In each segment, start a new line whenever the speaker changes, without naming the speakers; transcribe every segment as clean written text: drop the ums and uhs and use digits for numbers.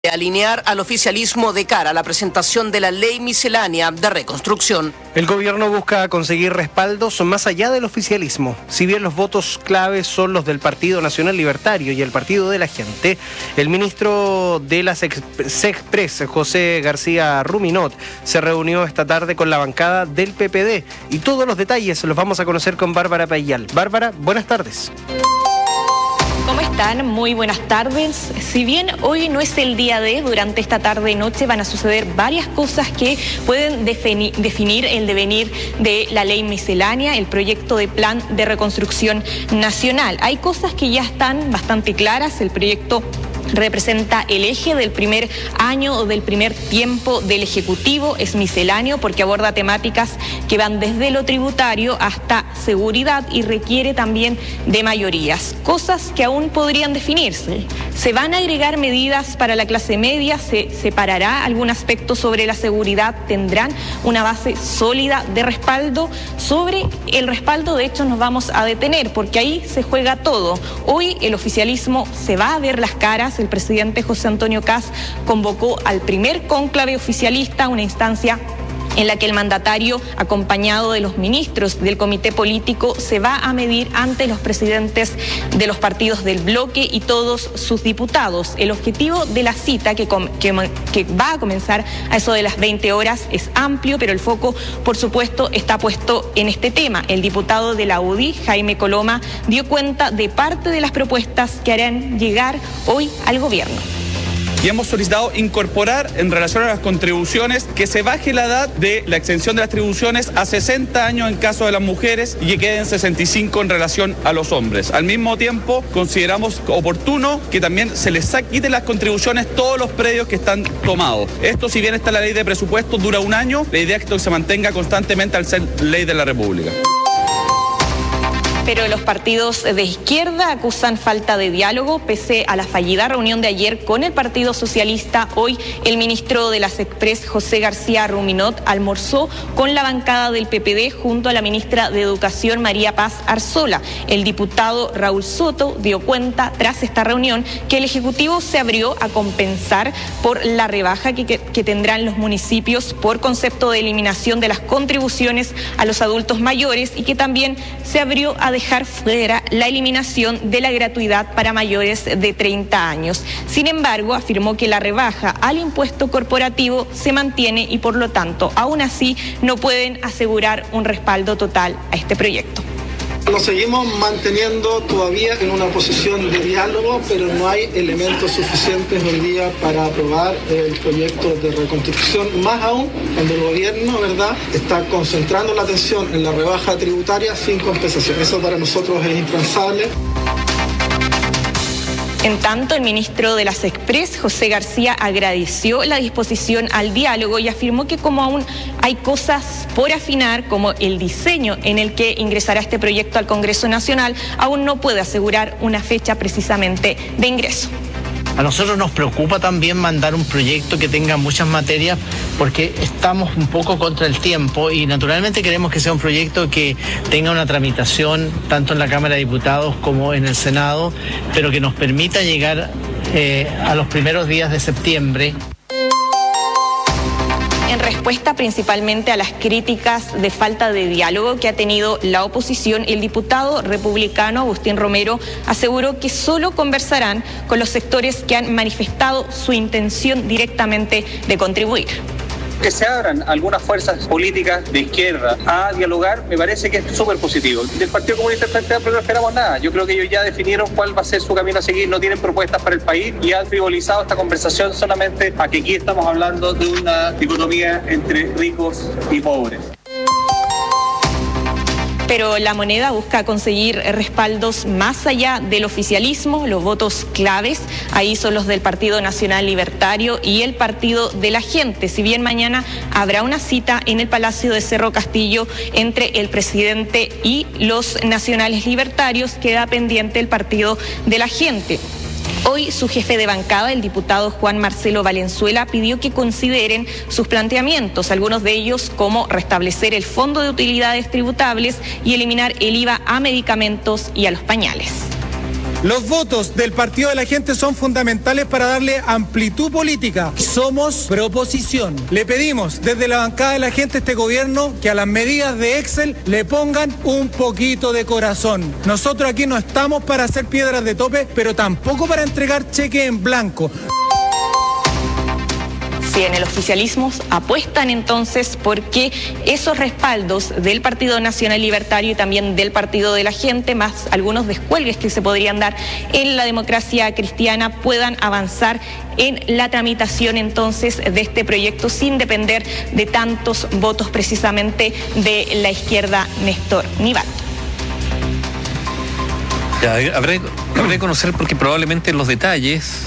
Alinear al oficialismo de cara a la presentación de la ley miscelánea de reconstrucción.
El gobierno busca conseguir respaldos más allá del oficialismo. Si bien los votos claves son los del Partido Nacional Libertario y el Partido de la Gente, el ministro de la Sexpress, José García Ruminot, se reunió esta tarde con la bancada del PPD y todos los detalles los vamos a conocer con Bárbara Payal. Bárbara, buenas tardes.
¿Cómo están? Muy buenas tardes. Si bien hoy no es el día durante esta tarde y noche van a suceder varias cosas que pueden definir el devenir de la ley miscelánea, el proyecto de plan de reconstrucción nacional. Hay cosas que ya están bastante claras. El proyecto representa el eje del primer año o del primer tiempo del Ejecutivo, es misceláneo porque aborda temáticas que van desde lo tributario hasta seguridad y requiere también de mayorías, cosas que aún podrían definirse. Se van a agregar medidas para la clase media, se separará algún aspecto sobre la seguridad, tendrán una base sólida de respaldo. Sobre el respaldo, de hecho, nos vamos a detener porque ahí se juega todo. Hoy el oficialismo se va a ver las caras. El presidente José Antonio Kast convocó al primer cónclave oficialista, una instancia en la que el mandatario, acompañado de los ministros del comité político, se va a medir ante los presidentes de los partidos del bloque y todos sus diputados. El objetivo de la cita, que va a comenzar a eso de las 20 horas, es amplio, pero el foco, por supuesto, está puesto en este tema. El diputado de la UDI, Jaime Coloma, dio cuenta de parte de las propuestas que harán llegar hoy al gobierno.
Y hemos solicitado incorporar en relación a las contribuciones que se baje la edad de la exención de las tribuciones a 60 años en caso de las mujeres y que queden 65 en relación a los hombres. Al mismo tiempo, consideramos oportuno que también se les quite las contribuciones todos los predios que están tomados. Esto, si bien está la ley de presupuestos, dura un año, la idea es que esto se mantenga constantemente al ser ley de la República.
Pero los partidos de izquierda acusan falta de diálogo pese a la fallida reunión de ayer con el Partido Socialista. Hoy el ministro de la Sexpress, José García Ruminot, almorzó con la bancada del PPD junto a la ministra de Educación, María Paz Arzola. El diputado Raúl Soto dio cuenta tras esta reunión que el Ejecutivo se abrió a compensar por la rebaja que tendrán los municipios por concepto de eliminación de las contribuciones a los adultos mayores y que también se abrió a dejar fuera la eliminación de la gratuidad para mayores de 30 años. Sin embargo, afirmó que la rebaja al impuesto corporativo se mantiene y por lo tanto, aún así, no pueden asegurar un respaldo total a este proyecto.
Nos seguimos manteniendo todavía en una posición de diálogo, pero no hay elementos suficientes hoy día para aprobar el proyecto de reconstrucción, más aún cuando el gobierno, ¿verdad?, está concentrando la atención en la rebaja tributaria sin compensación. Eso para nosotros es intransable.
En tanto, el ministro de la Sexpress, José García, agradeció la disposición al diálogo y afirmó que como aún hay cosas por afinar, como el diseño en el que ingresará este proyecto al Congreso Nacional, aún no puede asegurar una fecha precisamente de ingreso.
A nosotros nos preocupa también mandar un proyecto que tenga muchas materias porque estamos un poco contra el tiempo y naturalmente queremos que sea un proyecto que tenga una tramitación tanto en la Cámara de Diputados como en el Senado, pero que nos permita llegar a los primeros días de septiembre.
En respuesta principalmente a las críticas de falta de diálogo que ha tenido la oposición, el diputado republicano Agustín Romero aseguró que solo conversarán con los sectores que han manifestado su intención directamente de contribuir.
Que se abran algunas fuerzas políticas de izquierda a dialogar, me parece que es súper positivo. Del Partido Comunista Frente Amplio no esperamos nada. Yo creo que ellos ya definieron cuál va a ser su camino a seguir, no tienen propuestas para el país y han frivolizado esta conversación solamente a que aquí estamos hablando de una dicotomía entre ricos y pobres.
Pero la moneda busca conseguir respaldos más allá del oficialismo. Los votos claves ahí son los del Partido Nacional Libertario y el Partido de la Gente. Si bien mañana habrá una cita en el Palacio de Cerro Castillo entre el presidente y los nacionales libertarios, queda pendiente el Partido de la Gente. Hoy su jefe de bancada, el diputado Juan Marcelo Valenzuela, pidió que consideren sus planteamientos, algunos de ellos como restablecer el Fondo de Utilidades Tributables y eliminar el IVA a medicamentos y a los pañales.
Los votos del Partido de la Gente son fundamentales para darle amplitud política. Somos proposición. Le pedimos desde la bancada de la gente a este gobierno que a las medidas de Excel le pongan un poquito de corazón. Nosotros aquí no estamos para hacer piedras de tope, pero tampoco para entregar cheques en blanco.
Si en el oficialismo apuestan entonces porque esos respaldos del Partido Nacional Libertario y también del Partido de la Gente, más algunos descuelgues que se podrían dar en la democracia cristiana, puedan avanzar en la tramitación entonces de este proyecto sin depender de tantos votos precisamente de la izquierda. Néstor Nival.
Habrá que conocer porque probablemente los detalles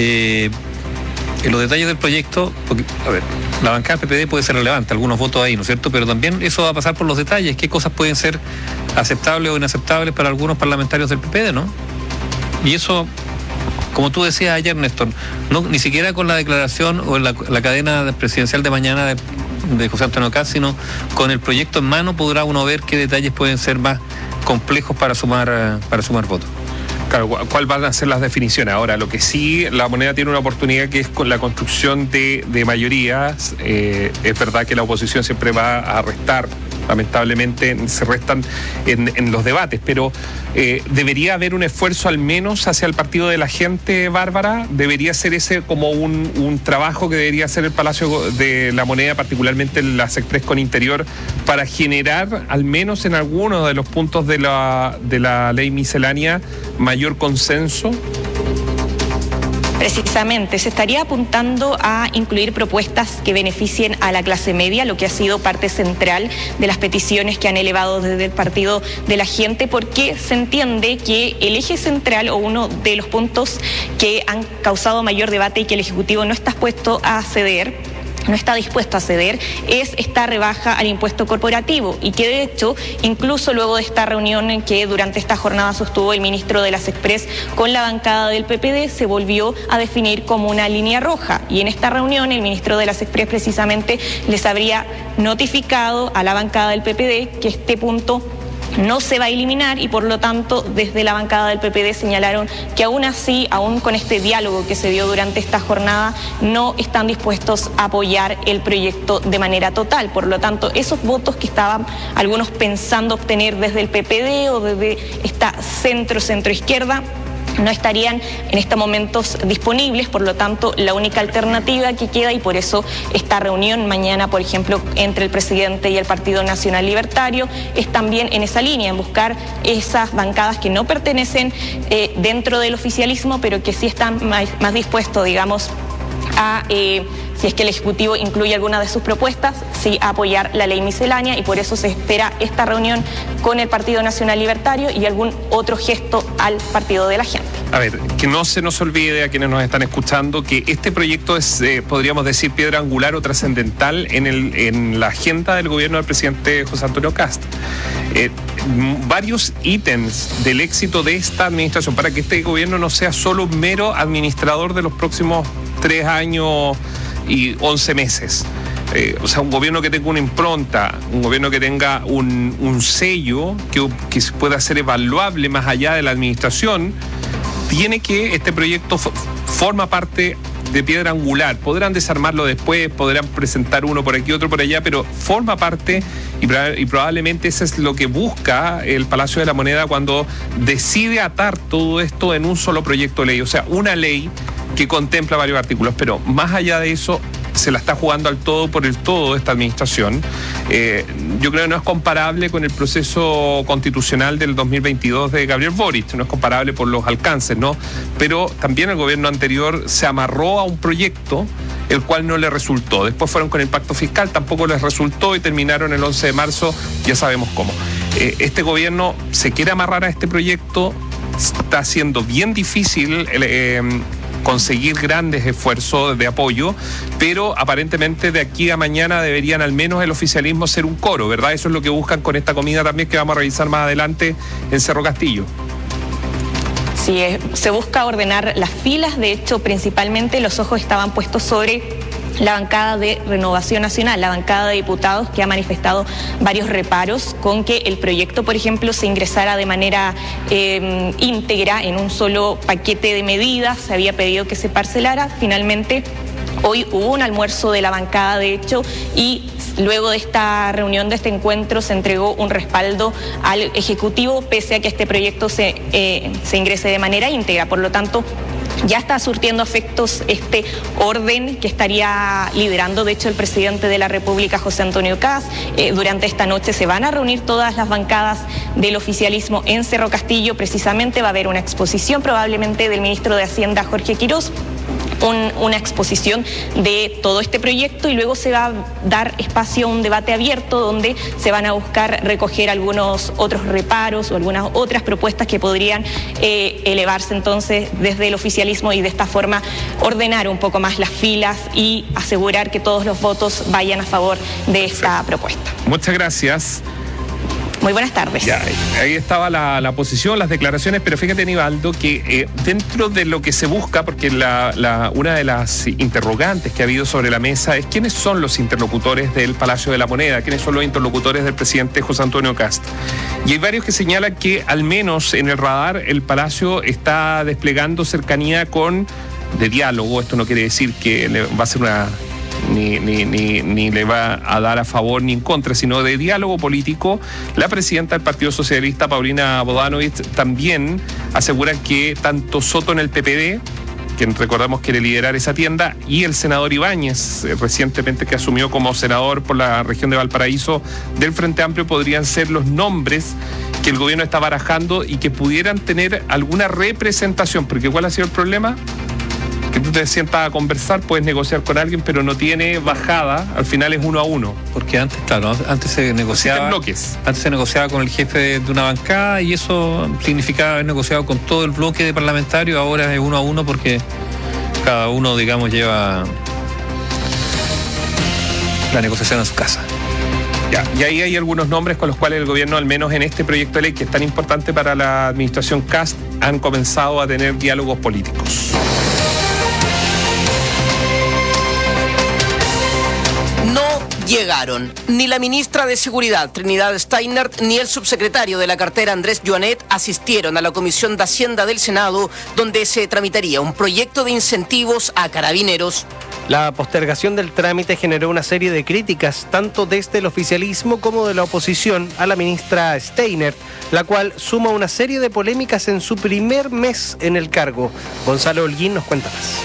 del proyecto, porque, a ver, la bancada del PPD puede ser relevante, algunos votos ahí, ¿no es cierto? Pero también eso va a pasar por los detalles, qué cosas pueden ser aceptables o inaceptables para algunos parlamentarios del PPD, ¿no? Y eso, como tú decías ayer, Néstor, ni siquiera con la declaración o la cadena presidencial de mañana de José Antonio Kast, sino con el proyecto en mano podrá uno ver qué detalles pueden ser más complejos para sumar votos.
Claro, ¿cuál van a ser las definiciones? Ahora, lo que sí, la moneda tiene una oportunidad que es con la construcción de mayorías. Es verdad que la oposición siempre va a restar, lamentablemente se restan en los debates, pero debería haber un esfuerzo al menos hacia el Partido de la Gente, Bárbara. Debería ser ese como un trabajo que debería hacer el Palacio de la Moneda, particularmente la Sexpress con Interior, para generar al menos en algunos de los puntos de la ley miscelánea mayor consenso.
Precisamente, se estaría apuntando a incluir propuestas que beneficien a la clase media, lo que ha sido parte central de las peticiones que han elevado desde el Partido de la Gente, porque se entiende que el eje central o uno de los puntos que han causado mayor debate y que el Ejecutivo no está dispuesto a ceder es esta rebaja al impuesto corporativo, y que de hecho, incluso luego de esta reunión que durante esta jornada sostuvo el ministro de la Sexpress con la bancada del PPD, se volvió a definir como una línea roja, y en esta reunión el ministro de la Sexpress precisamente les habría notificado a la bancada del PPD que este punto no se va a eliminar, y por lo tanto desde la bancada del PPD señalaron que aún así, aún con este diálogo que se dio durante esta jornada, no están dispuestos a apoyar el proyecto de manera total. Por lo tanto, esos votos que estaban algunos pensando obtener desde el PPD o desde esta centro-izquierda no estarían en estos momentos disponibles. Por lo tanto, la única alternativa que queda, y por eso esta reunión mañana, por ejemplo, entre el presidente y el Partido Nacional Libertario, es también en esa línea, en buscar esas bancadas que no pertenecen dentro del oficialismo, pero que sí están más dispuestos, digamos, a, si es que el Ejecutivo incluye alguna de sus propuestas, sí a apoyar la ley miscelánea, y por eso se espera esta reunión con el Partido Nacional Libertario y algún otro gesto al Partido de la Gente.
A ver, que no se nos olvide a quienes nos están escuchando que este proyecto es, podríamos decir, piedra angular o trascendental en la agenda del gobierno del presidente José Antonio Kast. Varios ítems del éxito de esta administración, para que este gobierno no sea solo un mero administrador de los próximos 3 años y 11 meses. O sea, un gobierno que tenga una impronta, un gobierno que tenga un sello que pueda ser evaluable más allá de la administración. Este proyecto forma parte de piedra angular. Podrán desarmarlo después, podrán presentar uno por aquí, otro por allá, pero forma parte y probablemente eso es lo que busca el Palacio de la Moneda cuando decide atar todo esto en un solo proyecto de ley. O sea, una ley que contempla varios artículos, pero más allá de eso se la está jugando al todo por el todo esta administración. Yo creo que no es comparable con el proceso constitucional del 2022 de Gabriel Boric, no es comparable por los alcances, ¿no? Pero también el gobierno anterior se amarró a un proyecto el cual no le resultó. Después fueron con el pacto fiscal, tampoco les resultó y terminaron el 11 de marzo, ya sabemos cómo. Este gobierno se quiere amarrar a este proyecto, está siendo bien difícil conseguir grandes esfuerzos de apoyo, pero aparentemente de aquí a mañana deberían al menos el oficialismo ser un coro, ¿verdad? Eso es lo que buscan con esta comida también que vamos a revisar más adelante en Cerro Castillo.
Sí, se busca ordenar las filas. De hecho, principalmente los ojos estaban puestos sobre la bancada de Renovación Nacional, la bancada de diputados, que ha manifestado varios reparos con que el proyecto, por ejemplo, se ingresara de manera íntegra en un solo paquete de medidas. Se había pedido que se parcelara. Finalmente, hoy hubo un almuerzo de la bancada, de hecho, y luego de esta reunión, de este encuentro, se entregó un respaldo al Ejecutivo, pese a que este proyecto se ingrese de manera íntegra. Por lo tanto, ya está surtiendo efectos este orden que estaría liderando, de hecho, el presidente de la República, José Antonio Kast. Durante esta noche se van a reunir todas las bancadas del oficialismo en Cerro Castillo. Precisamente va a haber una exposición probablemente del ministro de Hacienda, Jorge Quirós, una exposición de todo este proyecto, y luego se va a dar espacio a un debate abierto donde se van a buscar recoger algunos otros reparos o algunas otras propuestas que podrían elevarse entonces desde el oficialismo, y de esta forma ordenar un poco más las filas y asegurar que todos los votos vayan a favor de esta propuesta.
Muchas gracias.
Muy buenas tardes.
Ya, ahí estaba la posición, las declaraciones, pero fíjate, Aníbaldo, que dentro de lo que se busca, porque una de las interrogantes que ha habido sobre la mesa es quiénes son los interlocutores del Palacio de la Moneda, quiénes son los interlocutores del presidente José Antonio Kast. Y hay varios que señalan que, al menos en el radar, el Palacio está desplegando cercanía de diálogo. Esto no quiere decir que va a ser ni le va a dar a favor ni en contra, sino de diálogo político. La presidenta del Partido Socialista, Paulina Bodanovich, también asegura que tanto Soto en el PPD, quien recordamos quiere liderar esa tienda, y el senador Ibáñez, recientemente que asumió como senador por la región de Valparaíso del Frente Amplio, podrían ser los nombres que el gobierno está barajando y que pudieran tener alguna representación, porque ¿cuál ha sido el problema? Que tú te sientas a conversar, puedes negociar con alguien, pero no tiene bajada, al final es 1 a 1.
Porque antes, claro, antes se negociaba con el jefe de una bancada, y eso significaba haber negociado con todo el bloque de parlamentarios. Ahora es 1 a 1 porque cada uno, digamos, lleva la negociación a su casa.
Ya, y ahí hay algunos nombres con los cuales el gobierno, al menos en este proyecto de ley que es tan importante para la administración Kast, han comenzado a tener diálogos políticos.
Llegaron ni la ministra de Seguridad, Trinidad Steiner, ni el subsecretario de la cartera, Andrés Joanet, asistieron a la Comisión de Hacienda del Senado, donde se tramitaría un proyecto de incentivos a carabineros.
La postergación del trámite generó una serie de críticas, tanto desde el oficialismo como de la oposición, a la ministra Steiner, la cual suma una serie de polémicas en su primer mes en el cargo. Gonzalo Holguín nos cuenta más.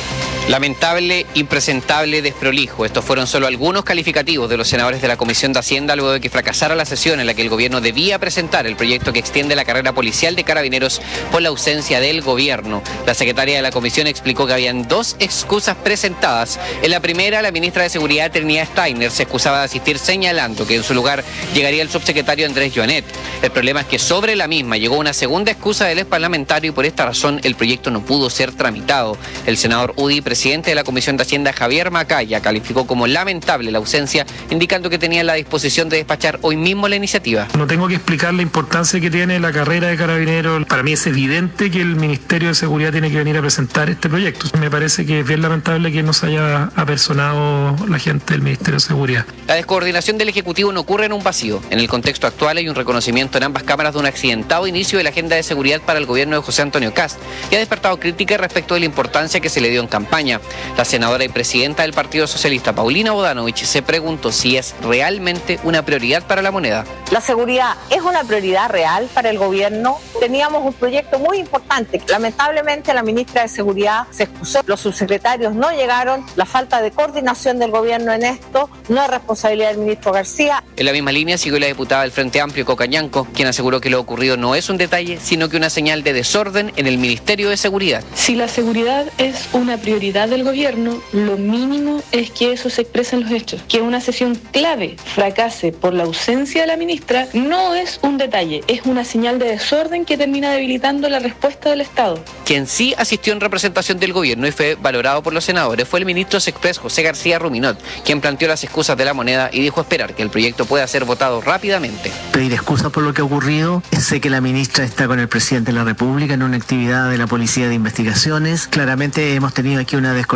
Lamentable, impresentable, desprolijo. Estos fueron solo algunos calificativos de los senadores de la Comisión de Hacienda luego de que fracasara la sesión en la que el gobierno debía presentar el proyecto que extiende la carrera policial de carabineros por la ausencia del gobierno. La secretaria de la comisión explicó que habían 2 excusas presentadas. En la primera, la ministra de Seguridad, Trinidad Steiner, se excusaba de asistir señalando que en su lugar llegaría el subsecretario Andrés Joanet. El problema es que sobre la misma llegó una segunda excusa del ex parlamentario, y por esta razón el proyecto no pudo ser tramitado. El senador UDI, presidente de la Comisión de Hacienda, Javier Macaya, calificó como lamentable la ausencia, indicando que tenía la disposición de despachar hoy mismo la iniciativa.
No tengo que explicar la importancia que tiene la carrera de carabineros. Para mí es evidente que el Ministerio de Seguridad tiene que venir a presentar este proyecto. Me parece que es bien lamentable que no se haya apersonado la gente del Ministerio de Seguridad.
La descoordinación del Ejecutivo no ocurre en un vacío. En el contexto actual hay un reconocimiento en ambas cámaras de un accidentado inicio de la agenda de seguridad para el gobierno de José Antonio Kast, y ha despertado críticas respecto de la importancia que se le dio en campaña. La senadora y presidenta del Partido Socialista, Paulina Bodanovich, se preguntó si es realmente una prioridad para la moneda.
La seguridad es una prioridad real para el gobierno. Teníamos un proyecto muy importante. Lamentablemente la ministra de Seguridad se excusó, los subsecretarios no llegaron, la falta de coordinación del gobierno en esto no es responsabilidad del ministro García.
En la misma línea siguió la diputada del Frente Amplio, Coca Ñanco, quien aseguró que lo ocurrido no es un detalle, sino que una señal de desorden en el Ministerio de Seguridad.
Si la seguridad es una prioridad del gobierno, lo mínimo es que eso se exprese en los hechos. Que una sesión clave fracase por la ausencia de la ministra no es un detalle, es una señal de desorden que termina debilitando la respuesta del Estado.
Quien sí asistió en representación del gobierno y fue valorado por los senadores fue el ministro Sexpress José García Ruminot, quien planteó las excusas de la moneda y dijo esperar que el proyecto pueda ser votado rápidamente.
Pedir excusas por lo que ha ocurrido. Sé que la ministra está con el presidente de la República en una actividad de la Policía de Investigaciones. Claramente hemos tenido aquí una descoordinación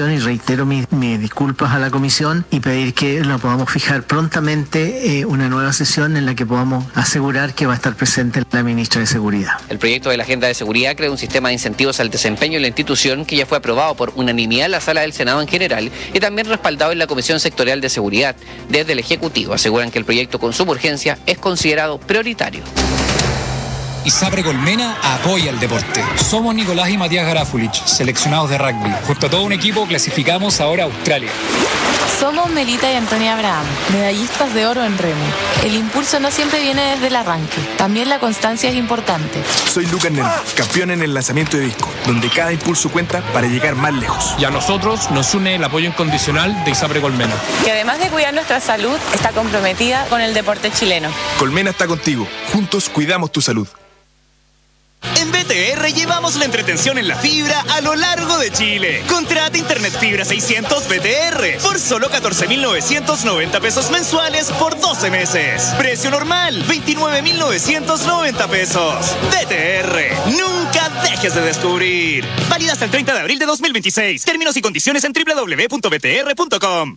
y reitero mis disculpas a la comisión y pedir que la podamos fijar prontamente una nueva sesión en la que podamos asegurar que va a estar presente la ministra de Seguridad.
El proyecto de la Agenda de Seguridad crea un sistema de incentivos al desempeño en la institución que ya fue aprobado por unanimidad en la Sala del Senado en general y también respaldado en la Comisión Sectorial de Seguridad. Desde el Ejecutivo aseguran que el proyecto con suma urgencia es considerado prioritario.
ISAPRE Colmena apoya el deporte. Somos Nicolás y Matías Garafulich, seleccionados de rugby. Junto a todo un equipo clasificamos ahora a Australia.
Somos Melita y Antonia Abraham, medallistas de oro en remo. El impulso no siempre viene desde el arranque, también la constancia es importante.
Soy Lucas Neno, campeón en el lanzamiento de disco, donde cada impulso cuenta para llegar más lejos.
Y a nosotros nos une el apoyo incondicional de ISAPRE Colmena,
Que además de cuidar nuestra salud, está comprometida con el deporte chileno.
Colmena está contigo, juntos cuidamos tu salud.
En BTR llevamos la entretención en la fibra a lo largo de Chile. Contrata Internet Fibra 600 BTR por solo 14.990 pesos mensuales por 12 meses. Precio normal, 29.990 pesos. BTR, nunca dejes de descubrir. Válida hasta el 30 de abril de 2026. Términos y condiciones en www.btr.com.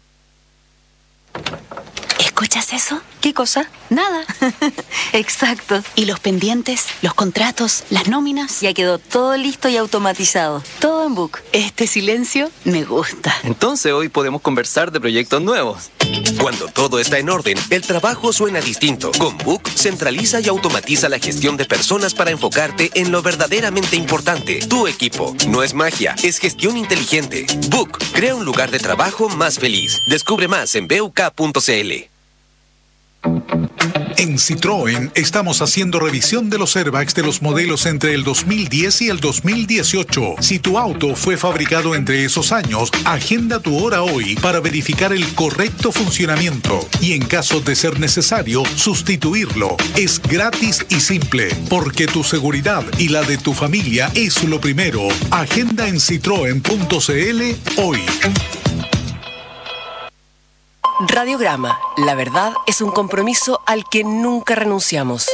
¿Escuchas eso? ¿Qué cosa? Nada. Exacto. ¿Y los pendientes, los contratos, las nóminas? Ya quedó todo listo y automatizado. Todo en Book. Este silencio me gusta.
Entonces hoy podemos conversar de proyectos nuevos.
Cuando todo está en orden, el trabajo suena distinto. Con Book centraliza y automatiza la gestión de personas para enfocarte en lo verdaderamente importante. Tu equipo. No es magia, es gestión inteligente. Book crea un lugar de trabajo más feliz. Descubre más en buk.cl.
En Citroën estamos haciendo revisión de los airbags de los modelos entre el 2010 y el 2018. Si tu auto fue fabricado entre esos años, agenda tu hora hoy para verificar el correcto funcionamiento y en caso de ser necesario, sustituirlo. Es gratis y simple, porque tu seguridad y la de tu familia es lo primero. Agenda en citroen.cl hoy.
Radiograma. La verdad es un compromiso al que nunca renunciamos.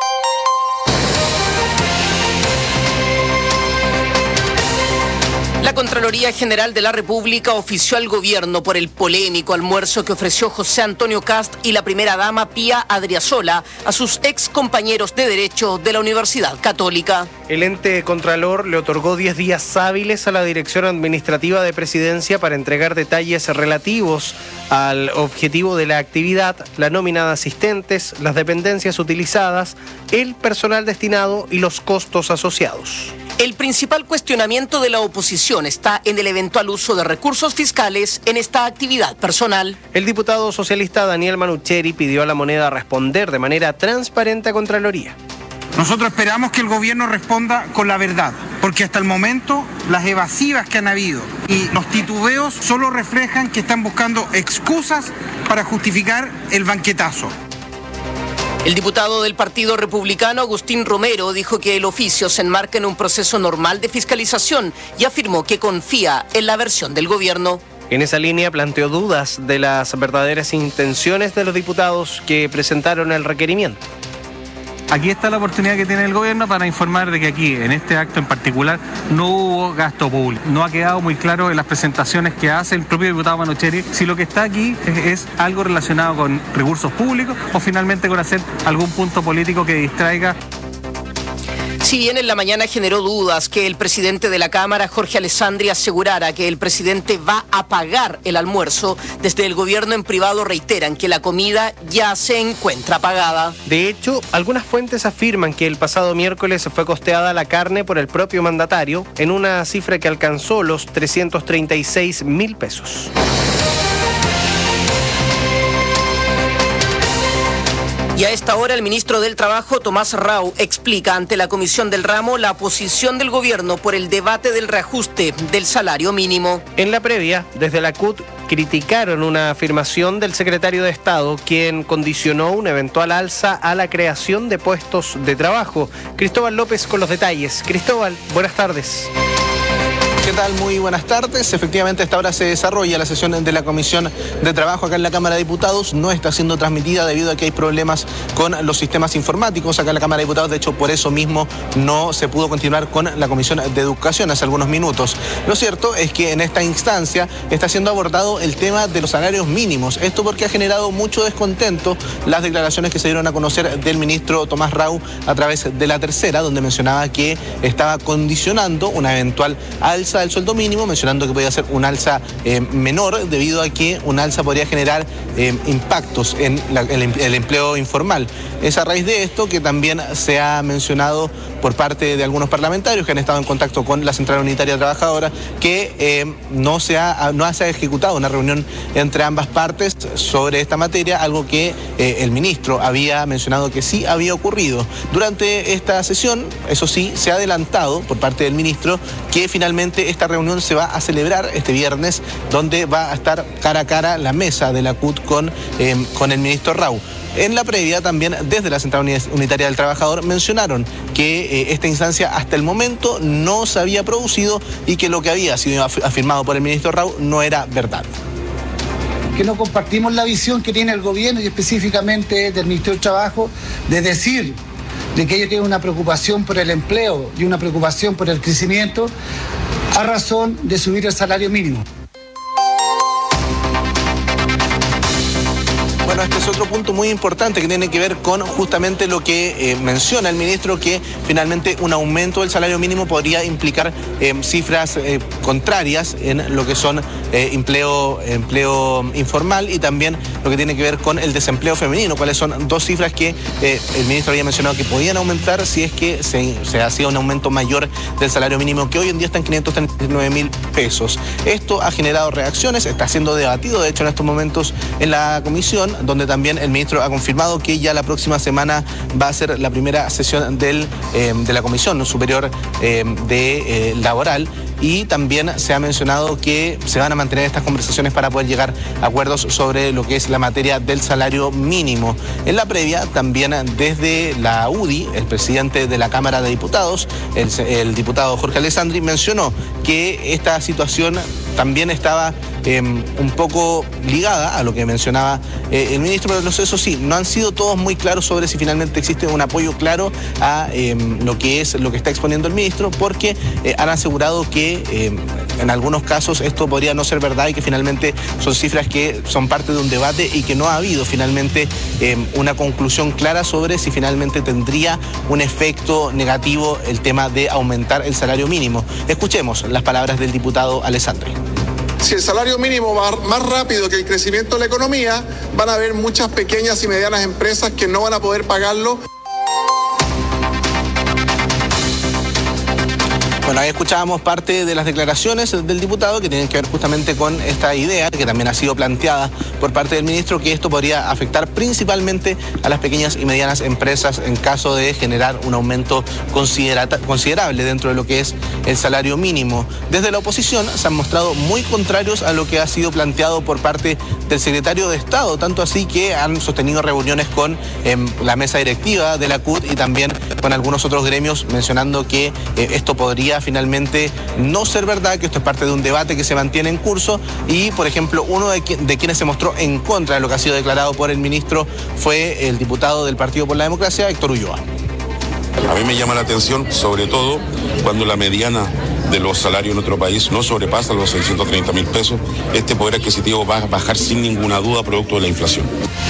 La Contraloría General de la República ofició al gobierno por el polémico almuerzo que ofreció José Antonio Kast y la primera dama Pía Adriasola a sus ex compañeros de Derecho de la Universidad Católica.
El ente Contralor le otorgó 10 días hábiles a la Dirección Administrativa de Presidencia para entregar detalles relativos al objetivo de la actividad, la nómina de asistentes, las dependencias utilizadas, el personal destinado y los costos asociados.
El principal cuestionamiento de la oposición está en el eventual uso de recursos fiscales en esta actividad personal.
El diputado socialista Daniel Manucheri pidió a La Moneda responder de manera transparente a Contraloría.
Nosotros esperamos que el gobierno responda con la verdad, porque hasta el momento las evasivas que han habido y los titubeos solo reflejan que están buscando excusas para justificar el banquetazo.
El diputado del Partido Republicano, Agustín Romero, dijo que el oficio se enmarca en un proceso normal de fiscalización y afirmó que confía en la versión del gobierno.
En esa línea planteó dudas de las verdaderas intenciones de los diputados que presentaron el requerimiento.
Aquí está la oportunidad que tiene el gobierno para informar de que aquí, en este acto en particular, no hubo gasto público. No ha quedado muy claro en las presentaciones que hace el propio diputado Manucheri si lo que está aquí es algo relacionado con recursos públicos o finalmente con hacer algún punto político que distraiga.
Si bien en la mañana generó dudas que el presidente de la Cámara, Jorge Alessandri, asegurara que el presidente va a pagar el almuerzo, desde el gobierno en privado reiteran que la comida ya se encuentra pagada.
De hecho, algunas fuentes afirman que el pasado miércoles fue costeada la carne por el propio mandatario en una cifra que alcanzó los 336.000 pesos.
Y a esta hora el ministro del Trabajo, Tomás Rau, explica ante la Comisión del Ramo la posición del gobierno por el debate del reajuste del salario mínimo.
En la previa, desde la CUT criticaron una afirmación del secretario de Estado, quien condicionó una eventual alza a la creación de puestos de trabajo. Cristóbal López con los detalles. Cristóbal, buenas tardes.
¿Qué tal? Muy buenas tardes. Efectivamente, a esta hora se desarrolla la sesión de la Comisión de Trabajo acá en la Cámara de Diputados. No está siendo transmitida debido a que hay problemas con los sistemas informáticos acá en la Cámara de Diputados. De hecho, por eso mismo no se pudo continuar con la Comisión de Educación hace algunos minutos. Lo cierto es que en esta instancia está siendo abordado el tema de los salarios mínimos. Esto porque ha generado mucho descontento las declaraciones que se dieron a conocer del ministro Tomás Rau a través de La Tercera, donde mencionaba que estaba condicionando una eventual alza del sueldo mínimo, mencionando que podía ser un alza menor debido a que un alza podría generar impactos en el empleo informal. Es a raíz de esto que también se ha mencionado por parte de algunos parlamentarios que han estado en contacto con la Central Unitaria Trabajadora que no se ha ejecutado una reunión entre ambas partes sobre esta materia, algo que el ministro había mencionado que sí había ocurrido. Durante esta sesión, eso sí, se ha adelantado por parte del ministro que finalmente esta reunión se va a celebrar este viernes, donde va a estar cara a cara la mesa de la CUT con el ministro Rau. En la previa también desde la Central Unitaria del Trabajador mencionaron que esta instancia hasta el momento no se había producido y que lo que había sido afirmado por el ministro Rau no era verdad.
Que no compartimos la visión que tiene el gobierno y específicamente del Ministerio del Trabajo de decir de que ellos tienen una preocupación por el empleo y una preocupación por el crecimiento a razón de subir el salario mínimo.
Bueno, este es otro punto muy importante que tiene que ver con justamente lo que menciona el ministro, que finalmente un aumento del salario mínimo podría implicar cifras contrarias en lo que son empleo informal y también lo que tiene que ver con el desempleo femenino, cuáles son dos cifras que el ministro había mencionado que podían aumentar si es que se hacía un aumento mayor del salario mínimo, que hoy en día está en 539.000 pesos. Esto ha generado reacciones, está siendo debatido de hecho en estos momentos en la comisión, donde también el ministro ha confirmado que ya la próxima semana va a ser la primera sesión de la Comisión Superior Laboral, y también se ha mencionado que se van a mantener estas conversaciones para poder llegar a acuerdos sobre lo que es la materia del salario mínimo. En la previa, también desde la UDI, el presidente de la Cámara de Diputados, el diputado Jorge Alessandri, mencionó que esta situación también estaba un poco ligada a lo que mencionaba el ministro, pero eso sí, no han sido todos muy claros sobre si finalmente existe un apoyo claro a lo que está exponiendo el ministro, porque han asegurado que en algunos casos esto podría no ser verdad y que finalmente son cifras que son parte de un debate y que no ha habido finalmente una conclusión clara sobre si finalmente tendría un efecto negativo el tema de aumentar el salario mínimo. Escuchemos las palabras del diputado Alessandri.
Si el salario mínimo va más rápido que el crecimiento de la economía, van a haber muchas pequeñas y medianas empresas que no van a poder pagarlo.
Bueno, ahí escuchábamos parte de las declaraciones del diputado que tienen que ver justamente con esta idea que también ha sido planteada por parte del ministro, que esto podría afectar principalmente a las pequeñas y medianas empresas en caso de generar un aumento considerable dentro de lo que es el salario mínimo. Desde la oposición se han mostrado muy contrarios a lo que ha sido planteado por parte del secretario de Estado, tanto así que han sostenido reuniones con la mesa directiva de la CUT y también con algunos otros gremios, mencionando que esto podría finalmente no ser verdad, que esto es parte de un debate que se mantiene en curso. Y, por ejemplo, uno de quienes se mostró en contra de lo que ha sido declarado por el ministro fue el diputado del Partido por la Democracia, Héctor Ulloa.
A mí me llama la atención, sobre todo, cuando la mediana de los salarios en nuestro país no sobrepasa los 630.000 pesos, este poder adquisitivo va a bajar sin ninguna duda producto de la inflación.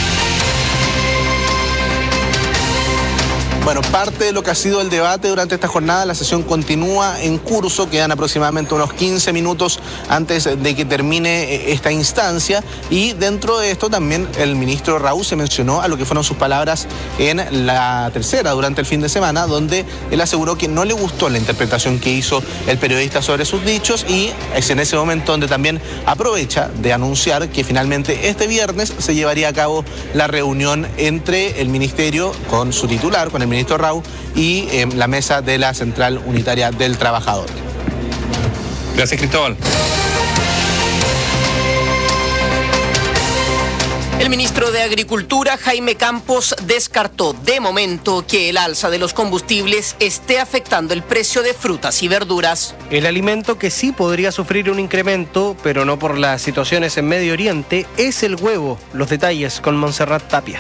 Bueno, parte de lo que ha sido el debate durante esta jornada, la sesión continúa en curso, quedan aproximadamente unos 15 minutos antes de que termine esta instancia, y dentro de esto también el ministro Rau se mencionó a lo que fueron sus palabras en La Tercera durante el fin de semana, donde él aseguró que no le gustó la interpretación que hizo el periodista sobre sus dichos, y es en ese momento donde también aprovecha de anunciar que finalmente este viernes se llevaría a cabo la reunión entre el ministerio con su titular, con el ministro Rau, y la mesa de la Central Unitaria del Trabajador.
Gracias, Cristóbal.
El ministro de Agricultura, Jaime Campos, descartó de momento que el alza de los combustibles esté afectando el precio de frutas y verduras.
El alimento que sí podría sufrir un incremento, pero no por las situaciones en Medio Oriente, es el huevo. Los detalles con Montserrat Tapia.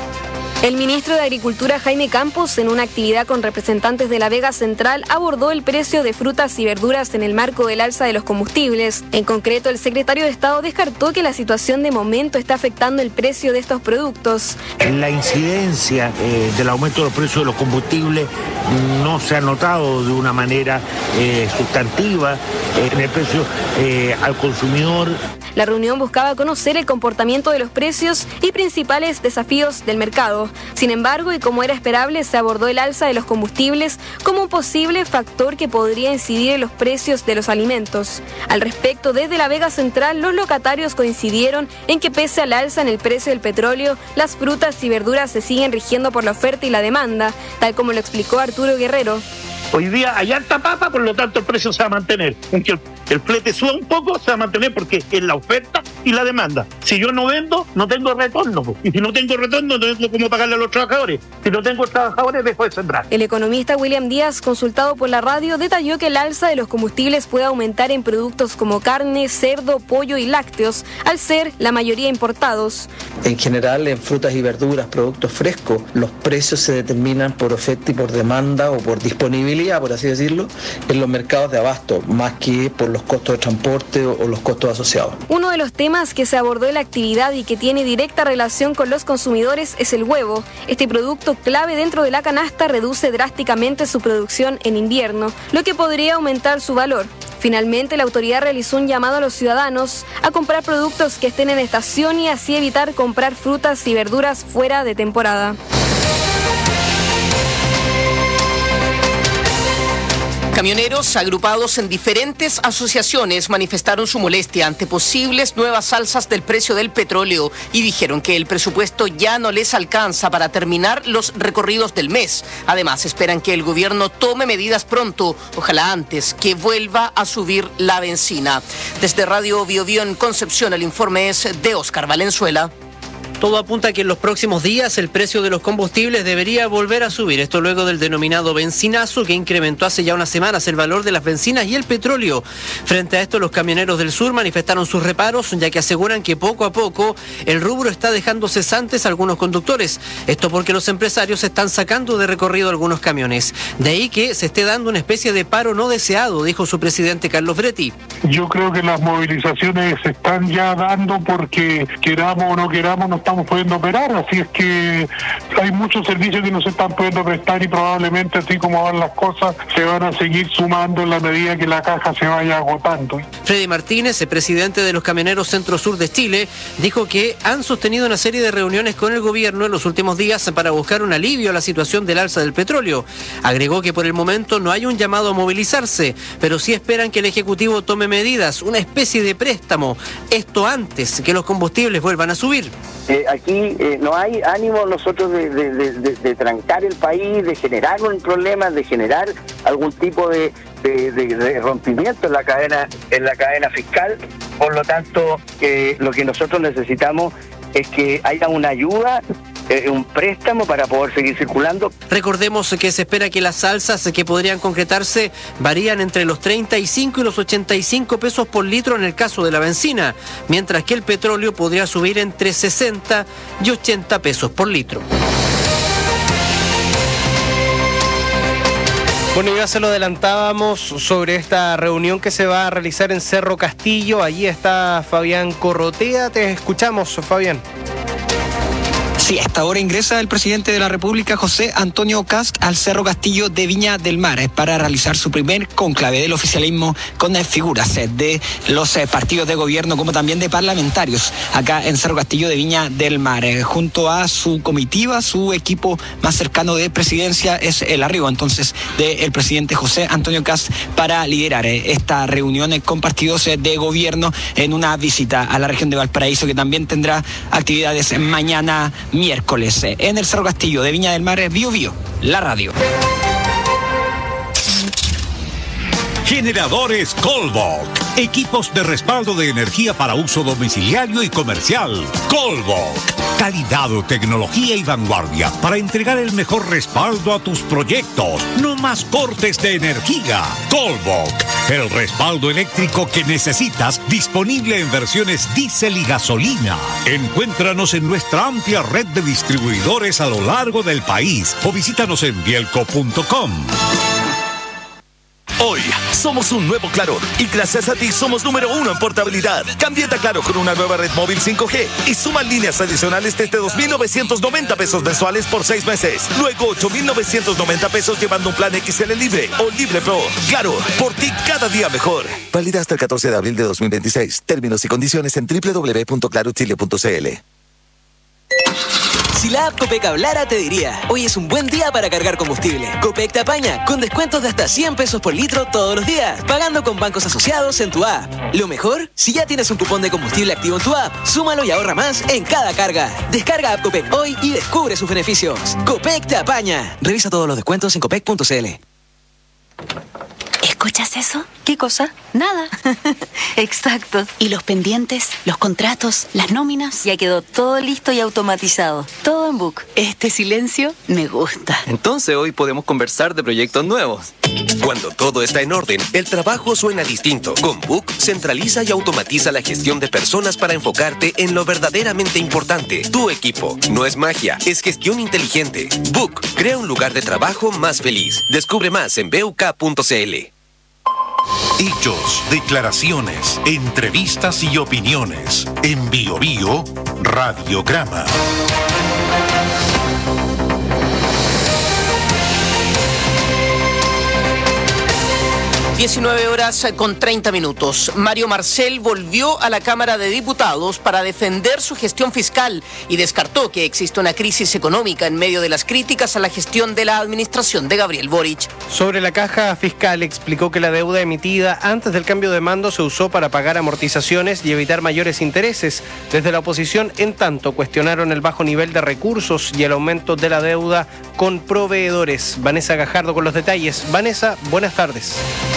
El ministro de Agricultura, Jaime Campos, en una actividad con representantes de la Vega Central, abordó el precio de frutas y verduras en el marco del alza de los combustibles. En concreto, el secretario de Estado descartó que la situación de momento está afectando el precio de estos productos.
La incidencia del aumento de los precios de los combustibles no se ha notado de una manera sustantiva en el precio al consumidor.
La reunión buscaba conocer el comportamiento de los precios y principales desafíos del mercado. Sin embargo, y como era esperable, se abordó el alza de los combustibles como un posible factor que podría incidir en los precios de los alimentos. Al respecto, desde la Vega Central, los locatarios coincidieron en que pese al alza en el precio del petróleo, las frutas y verduras se siguen rigiendo por la oferta y la demanda, tal como lo explicó Arturo Guerrero.
Hoy día hay harta papa, por lo tanto el precio se va a mantener. Aunque el flete suba un poco, se va a mantener porque es la oferta y la demanda. Si yo no vendo, no tengo retorno. Y si no tengo retorno, no tengo cómo pagarle a los trabajadores. Si no tengo trabajadores, dejo de sembrar.
El economista William Díaz, consultado por la radio, detalló que el alza de los combustibles puede aumentar en productos como carne, cerdo, pollo y lácteos, al ser la mayoría importados.
En general, en frutas y verduras, productos frescos, los precios se determinan por oferta y por demanda o por disponibilidad, por así decirlo, en los mercados de abasto, más que por los costos de transporte o los costos asociados.
Uno de los temas que se abordó en la actividad y que tiene directa relación con los consumidores es el huevo. Este producto clave dentro de la canasta reduce drásticamente su producción en invierno, lo que podría aumentar su valor. Finalmente, la autoridad realizó un llamado a los ciudadanos a comprar productos que estén en estación y así evitar comprar frutas y verduras fuera de temporada.
Camioneros agrupados en diferentes asociaciones manifestaron su molestia ante posibles nuevas alzas del precio del petróleo y dijeron que el presupuesto ya no les alcanza para terminar los recorridos del mes. Además, esperan que el gobierno tome medidas pronto, ojalá antes, que vuelva a subir la benzina. Desde Radio Biobío en Concepción, el informe es de Óscar Valenzuela.
Todo apunta a que en los próximos días el precio de los combustibles debería volver a subir. Esto luego del denominado benzinazo que incrementó hace ya unas semanas el valor de las bencinas y el petróleo. Frente a esto, los camioneros del sur manifestaron sus reparos, ya que aseguran que poco a poco el rubro está dejando cesantes a algunos conductores. Esto porque los empresarios están sacando de recorrido algunos camiones. De ahí que se esté dando una especie de paro no deseado, dijo su presidente Carlos Bretti.
Yo creo que las movilizaciones se están ya dando porque queramos o no queramos, no estamos pudiendo operar, así es que hay muchos servicios que no se están pudiendo prestar y probablemente así como van las cosas se van a seguir sumando en la medida que la caja se vaya agotando.
Freddy Martínez, el presidente de los camioneros Centro-Sur de Chile, dijo que han sostenido una serie de reuniones con el gobierno en los últimos días para buscar un alivio a la situación del alza del petróleo. Agregó que por el momento no hay un llamado a movilizarse, pero sí esperan que el Ejecutivo tome medidas, una especie de préstamo, esto antes que los combustibles vuelvan a subir.
Aquí no hay ánimo nosotros de trancar el país, de generar un problema, de generar algún tipo de rompimiento en la cadena fiscal. Por lo tanto, lo que nosotros necesitamos es que haya una ayuda, un préstamo para poder seguir circulando.
Recordemos que se espera que las alzas que podrían concretarse varían entre los 35 y los 85 pesos por litro en el caso de la benzina, mientras que el petróleo podría subir entre 60 y 80 pesos por litro. Bueno, ya se lo adelantábamos sobre esta reunión que se va a realizar en Cerro Castillo. Allí está Fabián Corrotea. Te escuchamos, Fabián.
Sí, a esta hora ingresa el presidente de la República, José Antonio Kast, al Cerro Castillo de Viña del Mar para realizar su primer cónclave del oficialismo con figuras de los partidos de gobierno como también de parlamentarios acá en Cerro Castillo de Viña del Mar. Junto a su comitiva, su equipo más cercano de presidencia es el arribo entonces del presidente José Antonio Kast para liderar esta reunión con partidos de gobierno en una visita a la región de Valparaíso que también tendrá actividades mañana miércoles en el Cerro Castillo de Viña del Mar. Biobío, la radio.
Generadores Colbok. Equipos de respaldo de energía para uso domiciliario y comercial. Colbok. Calidad, tecnología y vanguardia para entregar el mejor respaldo a tus proyectos. No más cortes de energía. Colbok. El respaldo eléctrico que necesitas, disponible en versiones diésel y gasolina. Encuéntranos en nuestra amplia red de distribuidores a lo largo del país o visítanos en bielco.com.
Hoy somos un nuevo Claro y gracias a ti somos número 1 en portabilidad. Cámbiate a Claro con una nueva red móvil 5G y suma líneas adicionales desde 2,990 pesos mensuales por 6 meses. Luego 8,990 pesos llevando un plan XL Libre o Libre Pro. Claro, por ti cada día mejor. Válida hasta el 14 de abril de 2026. Términos y condiciones en www.clarochile.cl.
Si la app Copec hablara, te diría: hoy es un buen día para cargar combustible. Copec te apaña con descuentos de hasta 100 pesos por litro todos los días, pagando con bancos asociados en tu app. Lo mejor, si ya tienes un cupón de combustible activo en tu app, súmalo y ahorra más en cada carga. Descarga app Copec hoy y descubre sus beneficios. Copec te apaña. Revisa todos los descuentos en copec.cl.
¿Escuchas eso? ¿Qué cosa? Nada. Exacto. Y los pendientes, los contratos, las nóminas, ya quedó todo listo y automatizado. Todo en Book. Este silencio me gusta.
Entonces hoy podemos conversar de proyectos nuevos.
Cuando todo está en orden, el trabajo suena distinto. Con Book, centraliza y automatiza la gestión de personas para enfocarte en lo verdaderamente importante, tu equipo. No es magia, es gestión inteligente. Book, crea un lugar de trabajo más feliz. Descubre más en BUK.cl.
Hechos, declaraciones, entrevistas y opiniones. En Bio Bio, Radiograma.
19:30. Mario Marcel volvió a la Cámara de Diputados para defender su gestión fiscal y descartó que existe una crisis económica en medio de las críticas a la gestión de la administración de Gabriel Boric.
Sobre la caja fiscal, explicó que la deuda emitida antes del cambio de mando se usó para pagar amortizaciones y evitar mayores intereses. Desde la oposición, en tanto, cuestionaron el bajo nivel de recursos y el aumento de la deuda con proveedores. Vanessa Gajardo con los detalles. Vanessa, buenas tardes.